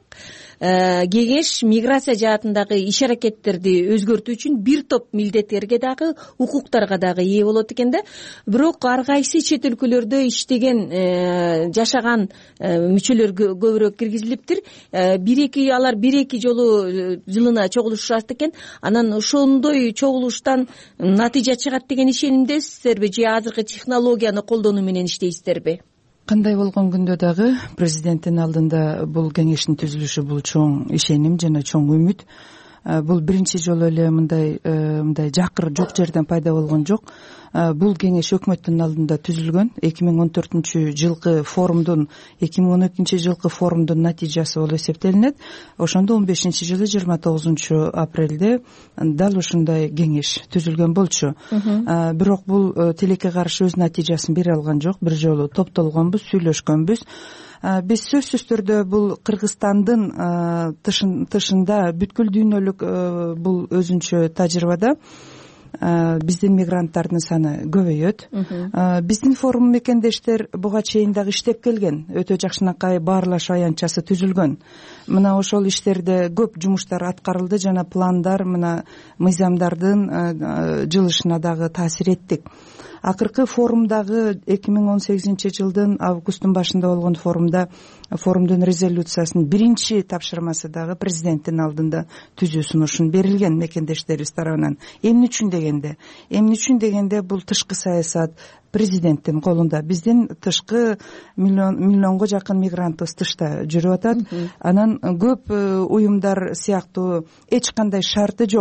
кеңеш миграция жаатындагы иш аракеттерди өзгөртүү үчүн бир топ милдеттерге дагы, укуктарга дагы ээ болот экен да. Бирок ар кайсы чет өлкөлөрдө иштеген, жашаган мүчөлөр көбүрөөк киргизилиптир. Бир эки алар бир эки жолу жылына чогулушат экен. Анан ошондой чогулуштан натыйжа чыгат деген ишенимдесиздерби же азыркы технологияны колдонуу менен иштейсиздерби? Кандай болгон күндө дагы президенттин алдында бул кеңештин түзүлүшү бул чоң ишеним жана чоң үмүт. Бул биринчи жолу эле мындай мындай жакыр жок жерден пайда болгон жок. Бул кеңеш өкмөттүн алдында түзүлгөн. эки миң он төртүнчү жылкы форумдун, эки миң он экинчи жылкы форумдун натыйжасы болуп эсептелинет. Ошондо он бешинчи жылы жыйырма тогузунчу апрелде дал ушундай кеңеш түзүлгөн болчу. Бирок бул тилекке каршы өз натыйжасын бере алган жок. Бир жолу топтолгонбуз, сүйлөшкөнбүз. Биз сөзсүз түрдө бул Кыргызстандын тышында бүткүл дүйнөлүк бул өзүнчө тажрыйбада биздин мигранттардын саны көбөйөт. Биздин форум мекендештер буга чейин дагы иштеп келген. Өтө жакшынакай баарлашуу аянтчасы түзүлгөн. Мына ошол иштерде көп жумуштар аткарылды жана пландар мына мыйзамдардын жылышына дагы таасир эттик. Акыркы форумдагы эки миң он сегизинчи жылдын августтун башында болгон форумда форумдун резолюциясынын биринчи тапшырмасы дагы президенттин алдында түзүү сунушун берилген мекендештерибиз тарабынан. Эмне үчүн дегенде, эмне үчүн дегенде бул тышкы саясат президенттин колунда. Биздин тышкы миллион миллионго жакын мигрантыбыз тышта жүрүп атат. Анан көп уюмдар сыяктуу эч кандай шарты жок.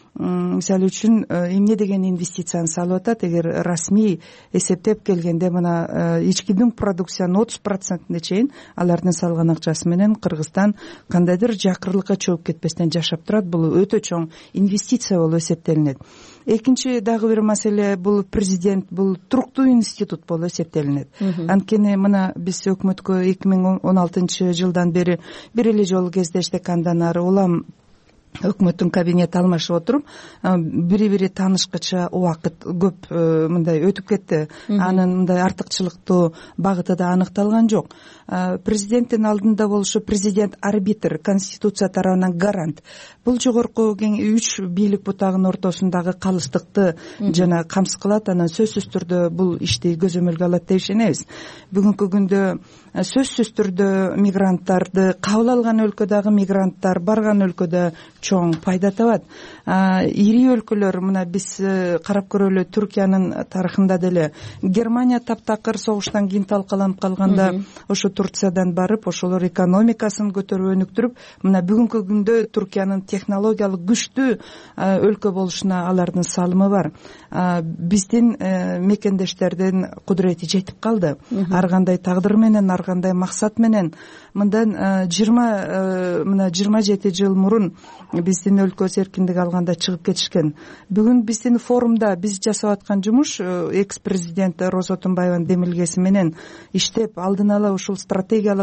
мисалы үчүн эмне деген инвестицияны салып атат. Эгер расмий эсептеп келгенде мына ички продукциянын отуз процентине чейин алардын салган акчасы менен Кыргызстан кандайдыр жакырлыкка чөгүп кетпестен жашап турат. Бул өтө чоң инвестиция болуп эсептелинет. Экинчи дагы бир маселе, бул президент бул туруктуу институт болуп эсептелинет. Анткени мына биз өкмөткө эки миң он алтынчы жылдан бери бир эле жолу кездештик, андан ары улам өкмөттүн кабинети алмашып отуруп бири бири таанышкыча убакыт көп мындай өтүп кетти. Анын мындай артыкчылыктуу багыты да аныкталган жок. Президенттин алдында болушу президент арбитр, конституция тарабынан гарант. Бул жогорку үч бийлик бутагынын ортосундагы калыстыкты жана камсыз кылат. Анан сөзсүз түрдө бул ишти көзөмөлгө алат деп ишенебиз. Бүгүнкү күндө сөзсүз түрдө мигранттарды кабыл алган өлкөдөгү мигранттар барган өлкөдө чоң пайда табат. Ири өлкөлөр, мына биз карап көрөлү, Түркиянын тарыхында деле Германия таптакыр согуштан кийин талкаланып калганда ошо Турциядан барып, ошолор экономикасын көтөрүп өнүктүрүп, мына бүгүнкү күндө Түркиянын технологиялык күчтүү өлкө болушуна алардын салымы бар. Биздин мекендештердин кудурети жетип калды. Ар кандай тагдыр менен, ар кандай максат менен. Мындан жыйырма мына жыйырма жети жыл мурун биздин өлкөбүз эркиндик алганда чыгып кетишкен. Бүгүн биздин форумда биз жасап аткан жумуш экс президент Роза Отунбаеванын демилгеси менен иштеп, алдын ала ушул стратегиялык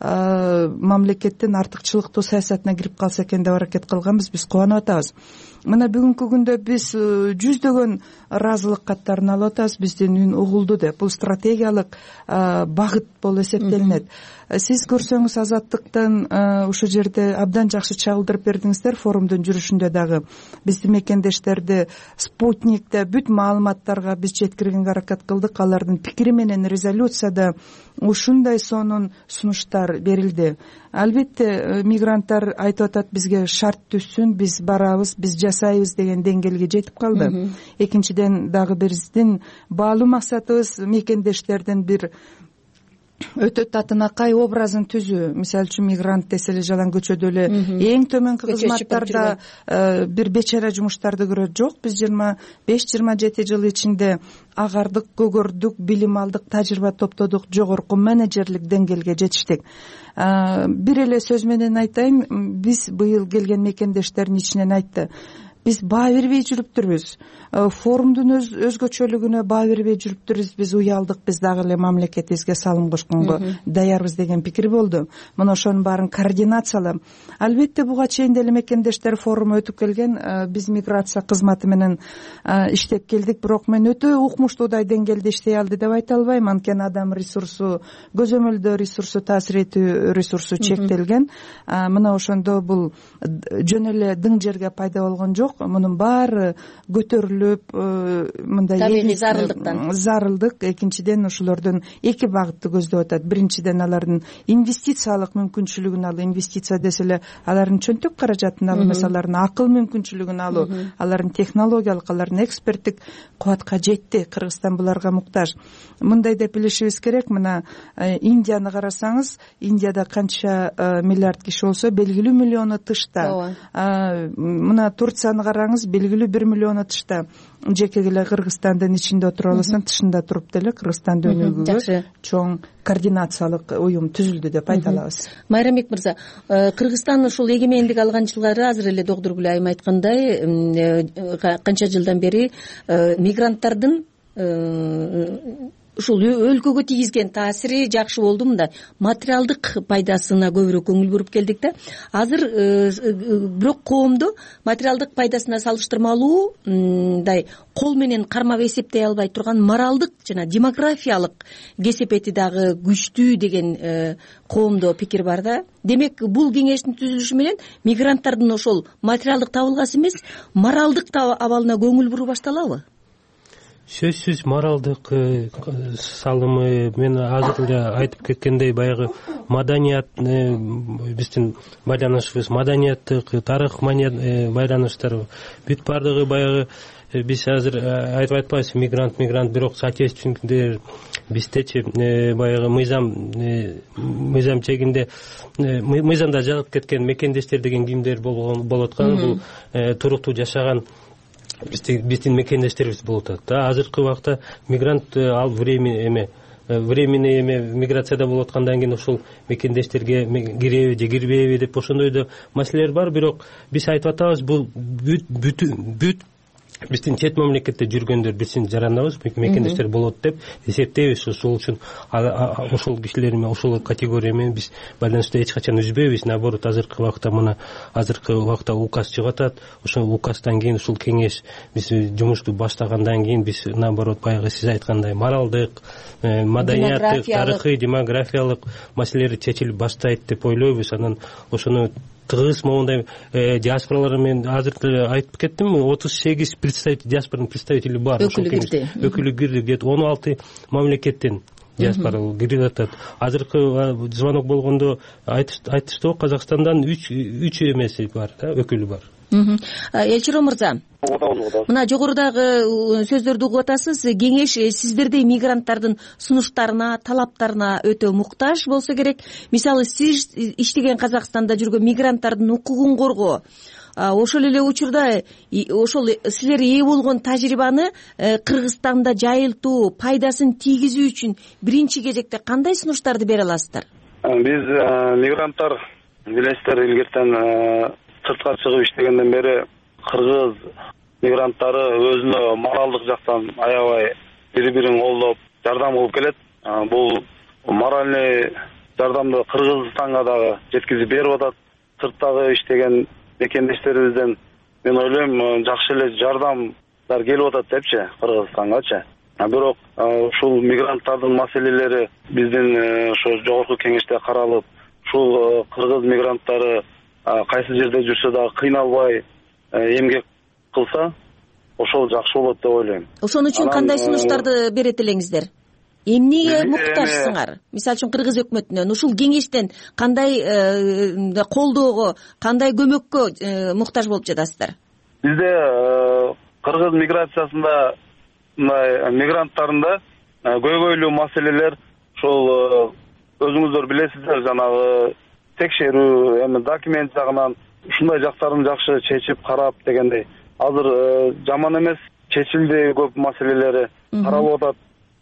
мамлекеттин артыкчылыктуу саясатына кирип калса экен деп аракет кылганбыз. Биз кубанып атабыз. Мына бүгүнкү күндө биз жүздөгөн ыраазылык каттарын алып атабыз, биздин үн угулду деп. Бул стратегиялык багыт болуп эсептелинет. Сиз көрсөңүз Азаттыктан ошол жерде абдан жакшы чагылдырып бердиңиздер. Форумдун жүрүшүндө дагы биздин мекендештерди спутникте бүт маалыматтарга биз жеткиргенге аракет кылдык. Алардын пикири менен резолюцияда ушундай сонун сунуштар берилди. Албетте мигранттар айтып атат, бизге шарт түзсүн, биз барабыз, биз жасайбыз деген деңгээлге жетип калды. Экинчиден дагы биздин баалуу максатыбыз мекендештердин бир өтө татынакай образын түзүү. Мисалы үчүн мигрант десе эле жалаң көчөдө эле эң төмөнкү кызматтарда бир бечара жумуштарды көрөт жок. Биз жыйырма беш жыйырма жети жыл ичинде агардык, көгөрдүк, билим алдык, тажрыйба топтодук, жогорку менеджерлик деңгээлге жетиштик. Бир эле сөз менен айтайын, биз быйыл келген мекендештердин ичинен айтты, биз баа бербей жүрүптүрбүз. Форумдун өз өзгөчөлүгүнө баа бербей жүрүптүрбүз. Биз уялдык, биз дагы эле мамлекетибизге салым кошконго даярбыз деген пикир болду. Мына ошонун баарын координациялап, албетте буга чейин деле мекендештер форуму өтүп келген. Биз миграция кызматы менен иштеп келдик, бирок мен өтө укмуштуудай деңгээлде иштей алды деп айта албайм. Анткени адам ресурсу, көзөмөлдөө ресурсу, таасир этүү ресурсу чектелген. Мына ошондо бул жөн эле дың жерге пайда болгон жок. Мунун баары көтөрүлүп, мындай табигый зарылдыктан зарылдык. Экинчиден ошолордун эки багытты көздөп атат. Биринчиден алардын инвестициялык мүмкүнчүлүгүн алуу. Инвестиция десе эле алардын чөнтөк каражатын алуу эмес, алардын акыл мүмкүнчүлүгүн алуу, алардын технологиялык, алардын эксперттик кубатка жетти. Кыргызстан буларга муктаж. Мындай деп билишибиз керек. Мына Индияны карасаңыз, Индияда канча миллиард киши болсо, белгилүү миллиону тышта. Мына Турцияны караңыз, белгилүү бир миллиону тышта. Жеке эле Кыргызстандын ичинде отуруп алсаң, тышында туруп деле Кыргызстан өнүгүүгө чоң координациялык уюм түзүлдү деп айта алабыз. Майрамбек мырза, Кыргызстан ушул эгемендик алган жылдары азыр эле Догдургүл айым айткандай, канча жылдан бери мигранттардын ушул өлкөгө тийгизген таасири жакшы болду. Мында материалдык пайдасына көбүрөөк көңүл буруп келдик да. Азыр бирок коомду материалдык пайдасына салыштырмалуу мындай кол менен кармап эсептей албай турган моралдык жана демографиялык кесепети дагы күчтүү деген коомдо пикир бар да. Демек, бул кеңештин түзүлүшү менен мигранттардын ошол материалдык табылгасы эмес, моралдык абалына көңүл буруу башталабы? Сөзсүз моралдык салымы, мен азыр эле айтып кеткендей, баягы маданият, биздин байланышыбыз маданияттык, тарых байланыштар бүт бардыгы баягы биз азыр айтып атпайбызбы мигрант мигрант бирок соотечественниктер биздечи баягы мыйзам мыйзам чегинде мыйзамда жазылып кеткен мекендештер деген кимдер болуп аткан бул туруктуу жашаган биздин мекендештерибиз болуп атат да. Азыркы убакта мигрант ал временный эме временный эме миграцияда болуп аткандан кийин ушул мекендештерге киреби же кирбейби деп ошондой да маселелер бар. Бирок биз айтып атабыз бул бүт бүт биздин чет мамлекетте жүргөндөр биздин жарандабыз мекендештер болот деп эсептейбиз. Ошол үчүн ошол кишилер менен ошол категория менен биз байланышты эч качан үзбөйбүз. Наоборот, азыркы убакта мына азыркы убакта указ чыгып атат. Ошол указдан кийин ушул кеңеш биз жумушту баштагандан кийин биз наоборот баягы сиз айткандай моралдык, маданияттык, тарыхый, демографиялык маселелер чечилип баштайт деп ойлойбуз. Анан ошону тыгыз моундай диаспоралар менен азыр айтып кеттим, отуз сегиз представитель диаспоранын представители бар. Өкүлү кирди, где-то он алты мамлекеттен диаспора кирип атат. Азыркы звонок болгондо айтышты, Казакстандан үч эмеси бар да, өкүлү бар. Элчирон мырза, мына жогорудагы сөздөрдү угуп атасыз. Кеңеш сиздердей мигранттардын сунуштарына, талаптарына өтө муктаж болсо керек. Мисалы, сиз иштеген Казакстанда жүргөн мигранттардын укугун коргоо, ошол эле учурда ошол силер ээ болгон тажрыйбаны Кыргызстанда жайылтуу, пайдасын тийгизүү үчүн биринчи кезекте кандай сунуштарды бере аласыздар? Биз мигранттар билесиздер, илгертен сыртка чыгып иштегенден бери кыргыз мигранттары өзүнө моралдык жактан аябай бири-бирин колдоп, жардам кылып келет. Бул моральный жардамды Кыргызстанга дагы жеткизип берип атат. Сырттагы иштеген мекендештерибизден мен ойлойм жакшы эле жардамдар келип атат депчи Кыргызстангачы. Бирок ушул мигранттардын маселелери биздин ошо жогорку кеңеште каралып, ушул кыргыз мигранттары кайсы жерде жүрсө дагы кыйналбай эмгек кылса, ошол жакшы болот деп ойлойм. Ошон үчүн кандай сунуштарды берет элеңиздер? Эмнеге муктажсыңар? Мисалы үчүн Кыргыз өкмөтүнөн, ушул кеңештен кандай колдоого, кандай көмөккө муктаж болуп жатасыздар? Бизде кыргыз миграциясында мындай мигранттарында көйгөйлүү маселелер ошол өзүңүздөр билесиздер, жанагы текшерүү, эми документ жагынан ушундай жактарын жакшы чечип карап дегендей. Азыр жаман эмес, чечилди көп маселелери, каралып атат.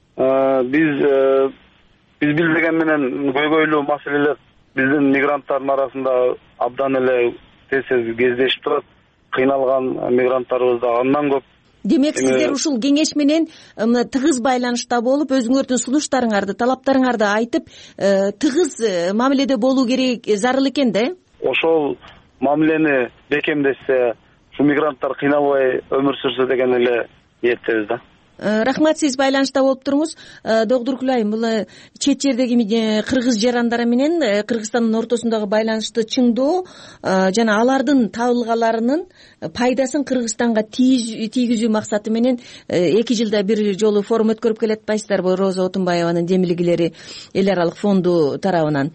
Биз биз билдеген менен көйгөйлүү маселелер биздин мигранттардын арасында абдан эле тез-тез кездешип турат. Кыйналган мигранттарыбыз да андан көп. Демек, сиздер ушул кеңеш менен тыгыз байланышта болуп, өзүңөрдүн сунуштарыңарды, талаптарыңарды айтып, тыгыз мамиледе болуу керек, зарыл экен да? Ошол мамилени бекемдешсе, ушу мигранттар кыйналбай өмүр сүрсө деген эле ниеттебиз да. Рахмат, сиз байланышта болуп туруңуз. Доктур Кулайым, бул чет жердеги кыргыз жарандары менен Кыргызстандын ортосундагы байланышты чыңдоо жана алардын табылгаларынын пайдасын Кыргызстанга тийгизүү максаты менен эки жылда бир жолу форум өткөрүп келет атпайсыздарбы? Роза Отунбаеванын демилгилери эл аралык фонду тарабынан.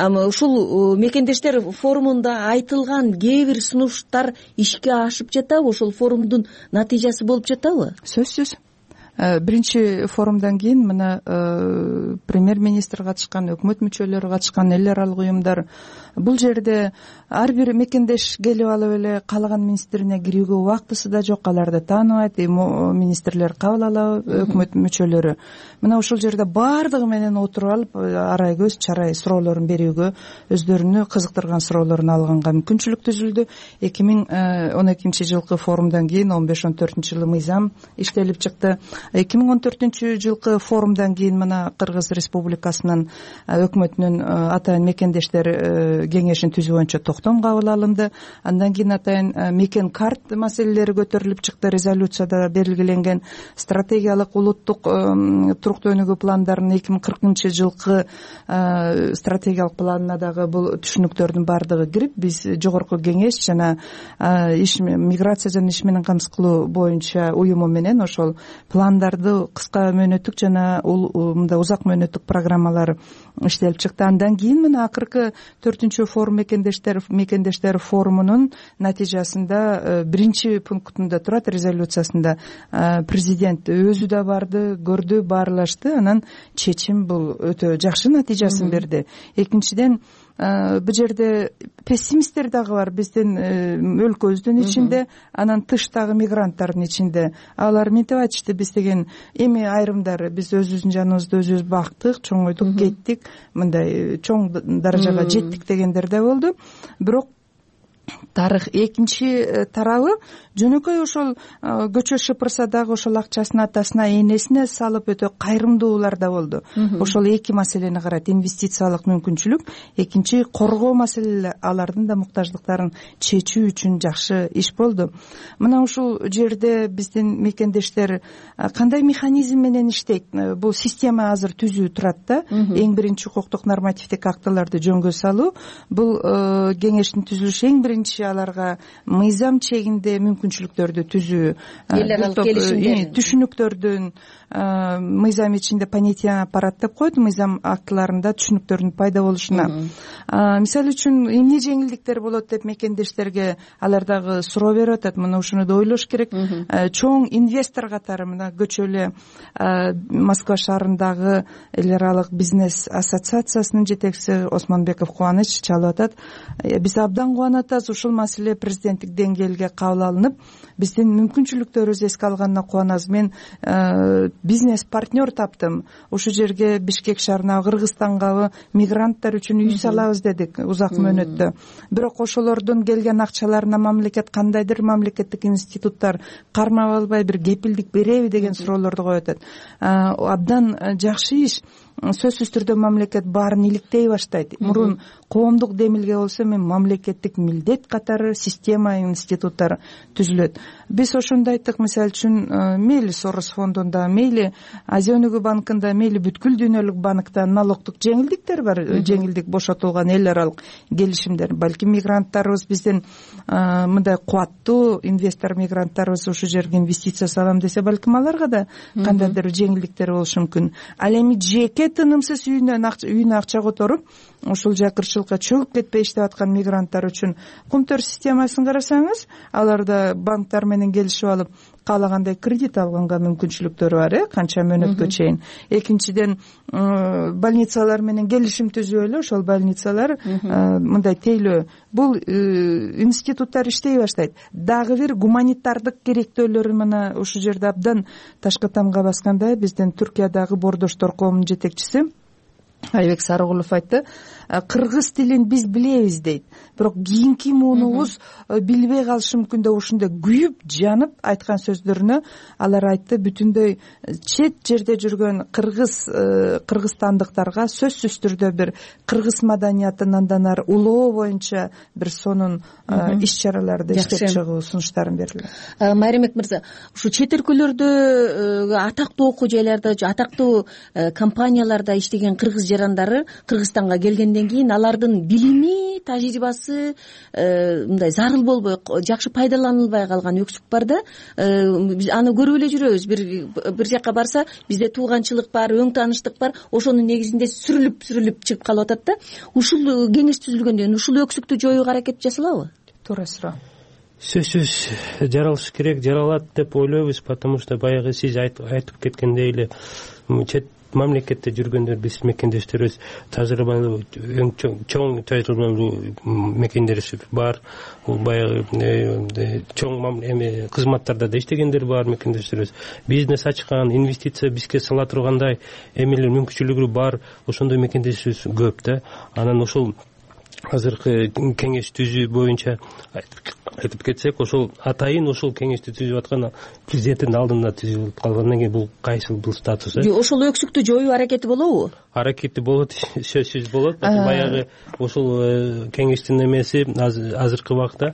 Ушул мекендештер форумунда айтылган кээ бир сунуштар ишке ашып жатабы? Ошол форумдун натыйжасы болуп жатабы? Сөзсүз. Биринчи форумдан кийин мына премьер-министр катышкан, өкмөт мүчөлөрү катышкан, эл аралык уюмдар, бул жерде ар бир мекендеш келип алып эле каалаган министрине кирүүгө убактысы да жок, аларды тааныбайт, министрлер кабыл алабы, өкмөт мүчөлөрү. Мына ушул жерде баардыгы менен отуруп алып, арай көз чарай суроолорун берүүгө, өздөрүнү кызыктырган суроолорун алганга мүмкүнчүлүк түзүлдү. эки миң он экинчи жылкы форумдан кийин он беш он төртүнчү жылы мыйзам иштелип чыкты. эки миң он төртүнчү жылкы форумдан кийин мына Кыргыз Республикасынын өкмөтүнүн атайын мекендештер кеңешин түзүү боюнча токтом кабыл алынды. Андан кийин атайын мекен карт маселелери көтөрүлүп чыкты. Резолюцияда белгиленген стратегиялык улуттук туруктуу өнүгүү пландарынын эки миң кыркынчы жылкы стратегиялык планына дагы бул түшүнүктөрдүн баардыгы кирип, биз жогорку кеңеш жана иш миграция жана иш менен камсыз кылуу боюнча уюму менен ошол план пландарды кыска мөөнөттүк жана мындай узак мөөнөттүк программалар иштелип чыкты. Андан кийин мына акыркы төртүнчү форум мекендештер мекендештер форумунун натыйжасында биринчи пунктунда турат резолюциясында президент өзү да барды, көрдү, баарлашты, анан чечим бул өтө жакшы натыйжасын берди. Экинчиден бул жерде пессимисттер дагы бар биздин өлкөбүздүн ичинде, анан тыштагы мигранттардын ичинде. Алар мынтип айтышты: биз деген эми айрымдары биз өзүбүздүн жаныбызды өзүбүз бактык, чоңойдук, кеттик, мындай чоң даражага жеттик дегендер да болду. Бирок тарых экинчи тарабы жөнөкөй ошол көчө шыпырса дагы ошол акчасын атасына, энесине салып өтө кайрымдуулар да болду. Ошол эки маселени карайт: инвестициялык мүмкүнчүлүк, экинчи коргоо маселелери, алардын да муктаждыктарын чечүү үчүн жакшы иш болду. Мына ушул жерде биздин мекендештер кандай механизм менен иштейт? Бул система азыр түзүү турат да. Эң биринчи укуктук нормативдик актыларды жөнгө салуу, бул кеңештин түзүлүшү эң биринчи аларга мыйзам чегинде мүмкүнчүлүктөрдү түзүү, эл аралык келишимдер, түшүнүктөрдүн мыйзам ичинде понятие аппарат деп коет, мыйзам актыларында түшүнүктөрдүн пайда болушуна. Мисалы үчүн эмне жеңилдиктер болот деп мекендештерге алар дагы суроо берип атат. Мына ушуну да ойлош керек. Чоң инвестор катары мына көчө эле Москва шаарындагы эл аралык бизнес ассоциациясынын жетекчиси Осмонбеков Кубаныч чалып атат: биз абдан кубанып атабыз, ушул маселе президенттик деңгээлге кабыл алынып, биздин мүмкүнчүлүктөрүбүздү эске алганына кубанабыз. Мен бизнес партнер таптым. Ушул жерге Бишкек шаарына, Кыргызстангабы мигранттар үчүн үй салабыз дедик узак мөөнөттө. Бирок ошолордун келген акчаларына мамлекет кандайдыр мамлекеттик институттар кармап албай бир кепилдик береби деген суроолорду коюп атат. Абдан жакшы иш. Сөзсүз түрдө мамлекет баарын иликтей баштайт. Мурун коомдук демилге болсо, эми мамлекеттик милдет катары система, институттар түзүлөт. Биз ошондо айттык, мисалы үчүн мейли Сорос фондунда, мейли Азия өнүгүү банкында, мейли бүткүл дүйнөлүк банкта налогдук жеңилдиктер бар, жеңилдик бошотулган эл аралык келишимдер. Балким мигранттарыбыз биздин мындай кубаттуу инвестор мигранттарыбыз ушу жерге инвестиция салам десе, балким аларга да кандайдыр жеңилдиктер болушу мүмкүн. Ал эми жеке тынымсыз үйүнө акча которуп, ушул жакырчылыкка чөгүп кетпей иштеп аткан мигранттар үчүн кумтөр системасын карасаңыз, аларда банктар менен келишип алып каалагандай кредит алганга мүмкүнчүлүктөрү бар, э канча мөөнөткө чейин. Экинчиден, больницалар менен келишим түзүп эле ошол больницалар мындай тейлөө, бул институттар иштей баштайт. Дагы бир гуманитардык керектөөлөрү мына ушул жерде абдан ташка тамга баскандай, биздин Түркиядагы Боордоштор коомунун жетекчиси Айбек Сарыгулов айтты: кыргыз тилин биз билебиз дейт, бирок кийинки муунубуз билбей калышы мүмкүн деп ушундай күйүп жанып айткан сөздөрүнө алар айтты: бүтүндөй чет жерде жүргөн кыргыз кыргызстандыктарга сөзсүз түрдө бир кыргыз маданиятын андан ары улоо боюнча бир сонун иш чараларды иштеп чыгуу сунуштарын берди. Майрамбек мырза, ушу чет өлкөлөрдө атактуу окуу жайларда, атактуу компанияларда иштеген кыргыз жарандары Кыргызстанга келгенден кийин алардын билими, тажрыйбасы мындай зарыл болбой, жакшы пайдаланылбай калган өксүк бар да. Биз аны көрүп эле жүрөбүз. Бир бир жакка барса, бизде тууганчылык бар, өң тааныштык бар, ошонун негизинде сүрүлүп сүрүлүп чыгып калып атат да. Ушул кеңеш түзүлгөндөн ушул өксүктү жоюуга аракет жасалабы? Туура суроо. Сөзсүз жаралыш керек, жаралат деп ойлойбуз, потому что баягы сиз айтып кеткендей эле чет мамлекетте жүргөндөр биз мекендештерибиз тажрыйбалуу, эң чоң тажрыйбалуу мекендештер бар. Бул баягы чоң эми кызматтарда да иштегендер бар мекендештерибиз. Бизнес ачкан, инвестиция бизге сала тургандай эмелер мүмкүнчүлүгү бар. Ошондой мекендештерибиз көп да. Анан ошол азыркы кеңеш түзүү боюнча айтып кетсек, ошол атайын ошол кеңешти түзүп аткан президенттин алдында түзүлүп калгандан кийин бул кайсыл бул статус? Ошол өксүктү жоюу аракети болобу? Аракети болот, сөзсүз болот. Баягы ошол кеңештин эмеси азыркы убакта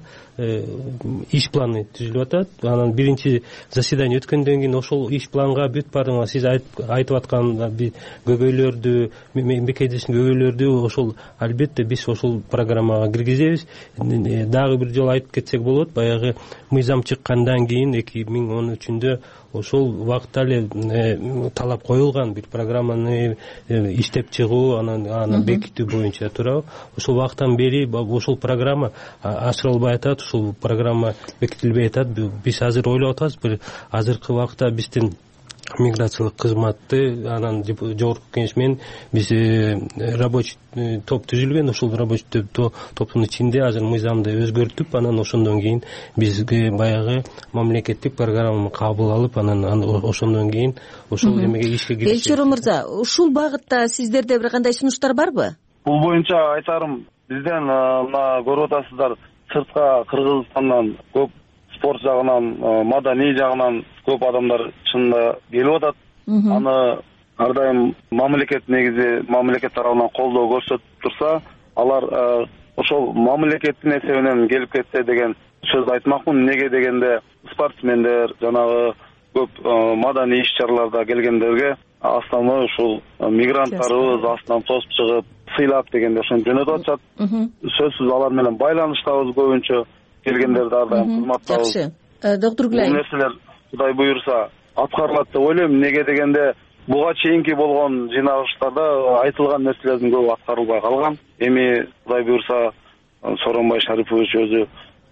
иш планы түзүлүп атат. Анан биринчи заседание өткөндөн кийин ошол иш планга бүт баардыгы сиз айтып аткан көбөйлөрдү, мекендештин көбөйлөрдү ошол албетте биз ошол ушул программага киргизебиз. Дагы бир жолу айтып кетсек болот, баягы мыйзам чыккандан кийин эки миң он үчүндө ошол убакта эле талап коюлган бир программаны иштеп чыгуу, анан аны бекитүү боюнча туурабы. Ошол убактан бери ошол программа ашырылбай атат, ушул программа бекитилбей атат. Биз азыр ойлоп атабыз, бир азыркы убакта биздин миграциялык кызматты анан жогорку кеңеш менен биз рабочий топ түзүлгөн. Ушул рабочий топтун ичинде азыр мыйзамды өзгөртүп, анан ошондон кийин бизге баягы мамлекеттик программаны кабыл алып, анан ошондон кийин ошол эмеге ишке киришет. Элчур мырза, ушул багытта сиздерде бир кандай сунуштар барбы? Бул боюнча айтарым, бизден мына көрүп атасыздар, сыртка Кыргызстандан көп спорт жагынан, маданий жагынан көп адамдар чынында келип атат. Аны ар дайым мамлекет негизи мамлекет тарабынан колдоо көрсөтүп турса, алар ошол мамлекеттин эсебинен келип кетсе деген сөз айтмакмын. Неге дегенде спортсмендер, жанагы көп маданий иш-чараларда келгендерге основной ушул мигранттарыбыз астынан тосуп чыгып, сыйлап дегенде ошентип жөнөтүп атышат. Сөзсүз алар менен байланыштабыз, көбүнчө келгендерди ар дайым кызматтабыз. Жакшы. Доктор Гүлай. Бул нерселер Кудай буйрса аткарылат деп ойлойм. Неге дегенде буга чейинки болгон жыйналыштарда айтылган нерселердин көбү аткарылбай калган. Эми Кудай буйрса Сооронбай Шарипович өзү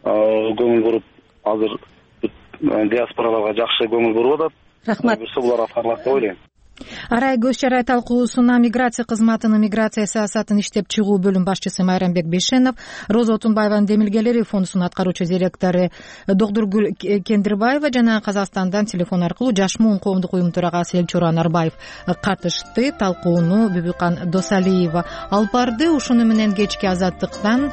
көңүл буруп, азыр диаспораларга жакшы көңүл буруп атат. Рахмат. Булар аткарылат деп ойлойм. Арай көз чарай талкуусуна миграция кызматынын миграция саясатын иштеп чыгуу бөлүм башчысы Майрамбек Бейшенов, Роза Отунбаеванын демилгелери фондунун аткаруучу директору Доктургүл Кендирбаева жана Казакстандан телефон аркылуу Жашмуун коомдук уюмунун төрагасы Элчур Анарбаев катышты. Талкууну Бүбүкан Досалиева алып барды. Ушуну менен кечки Азаттыктан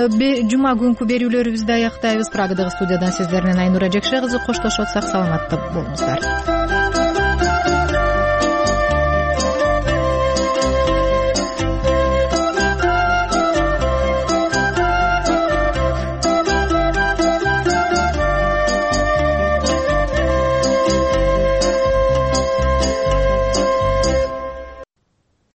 жума күнкү берүүлөрүбүздү аяктайбыз. Прагадагы студиядан сиздер менен Айнура Жекше кызы коштошот. Сак саламатта болуңуздар.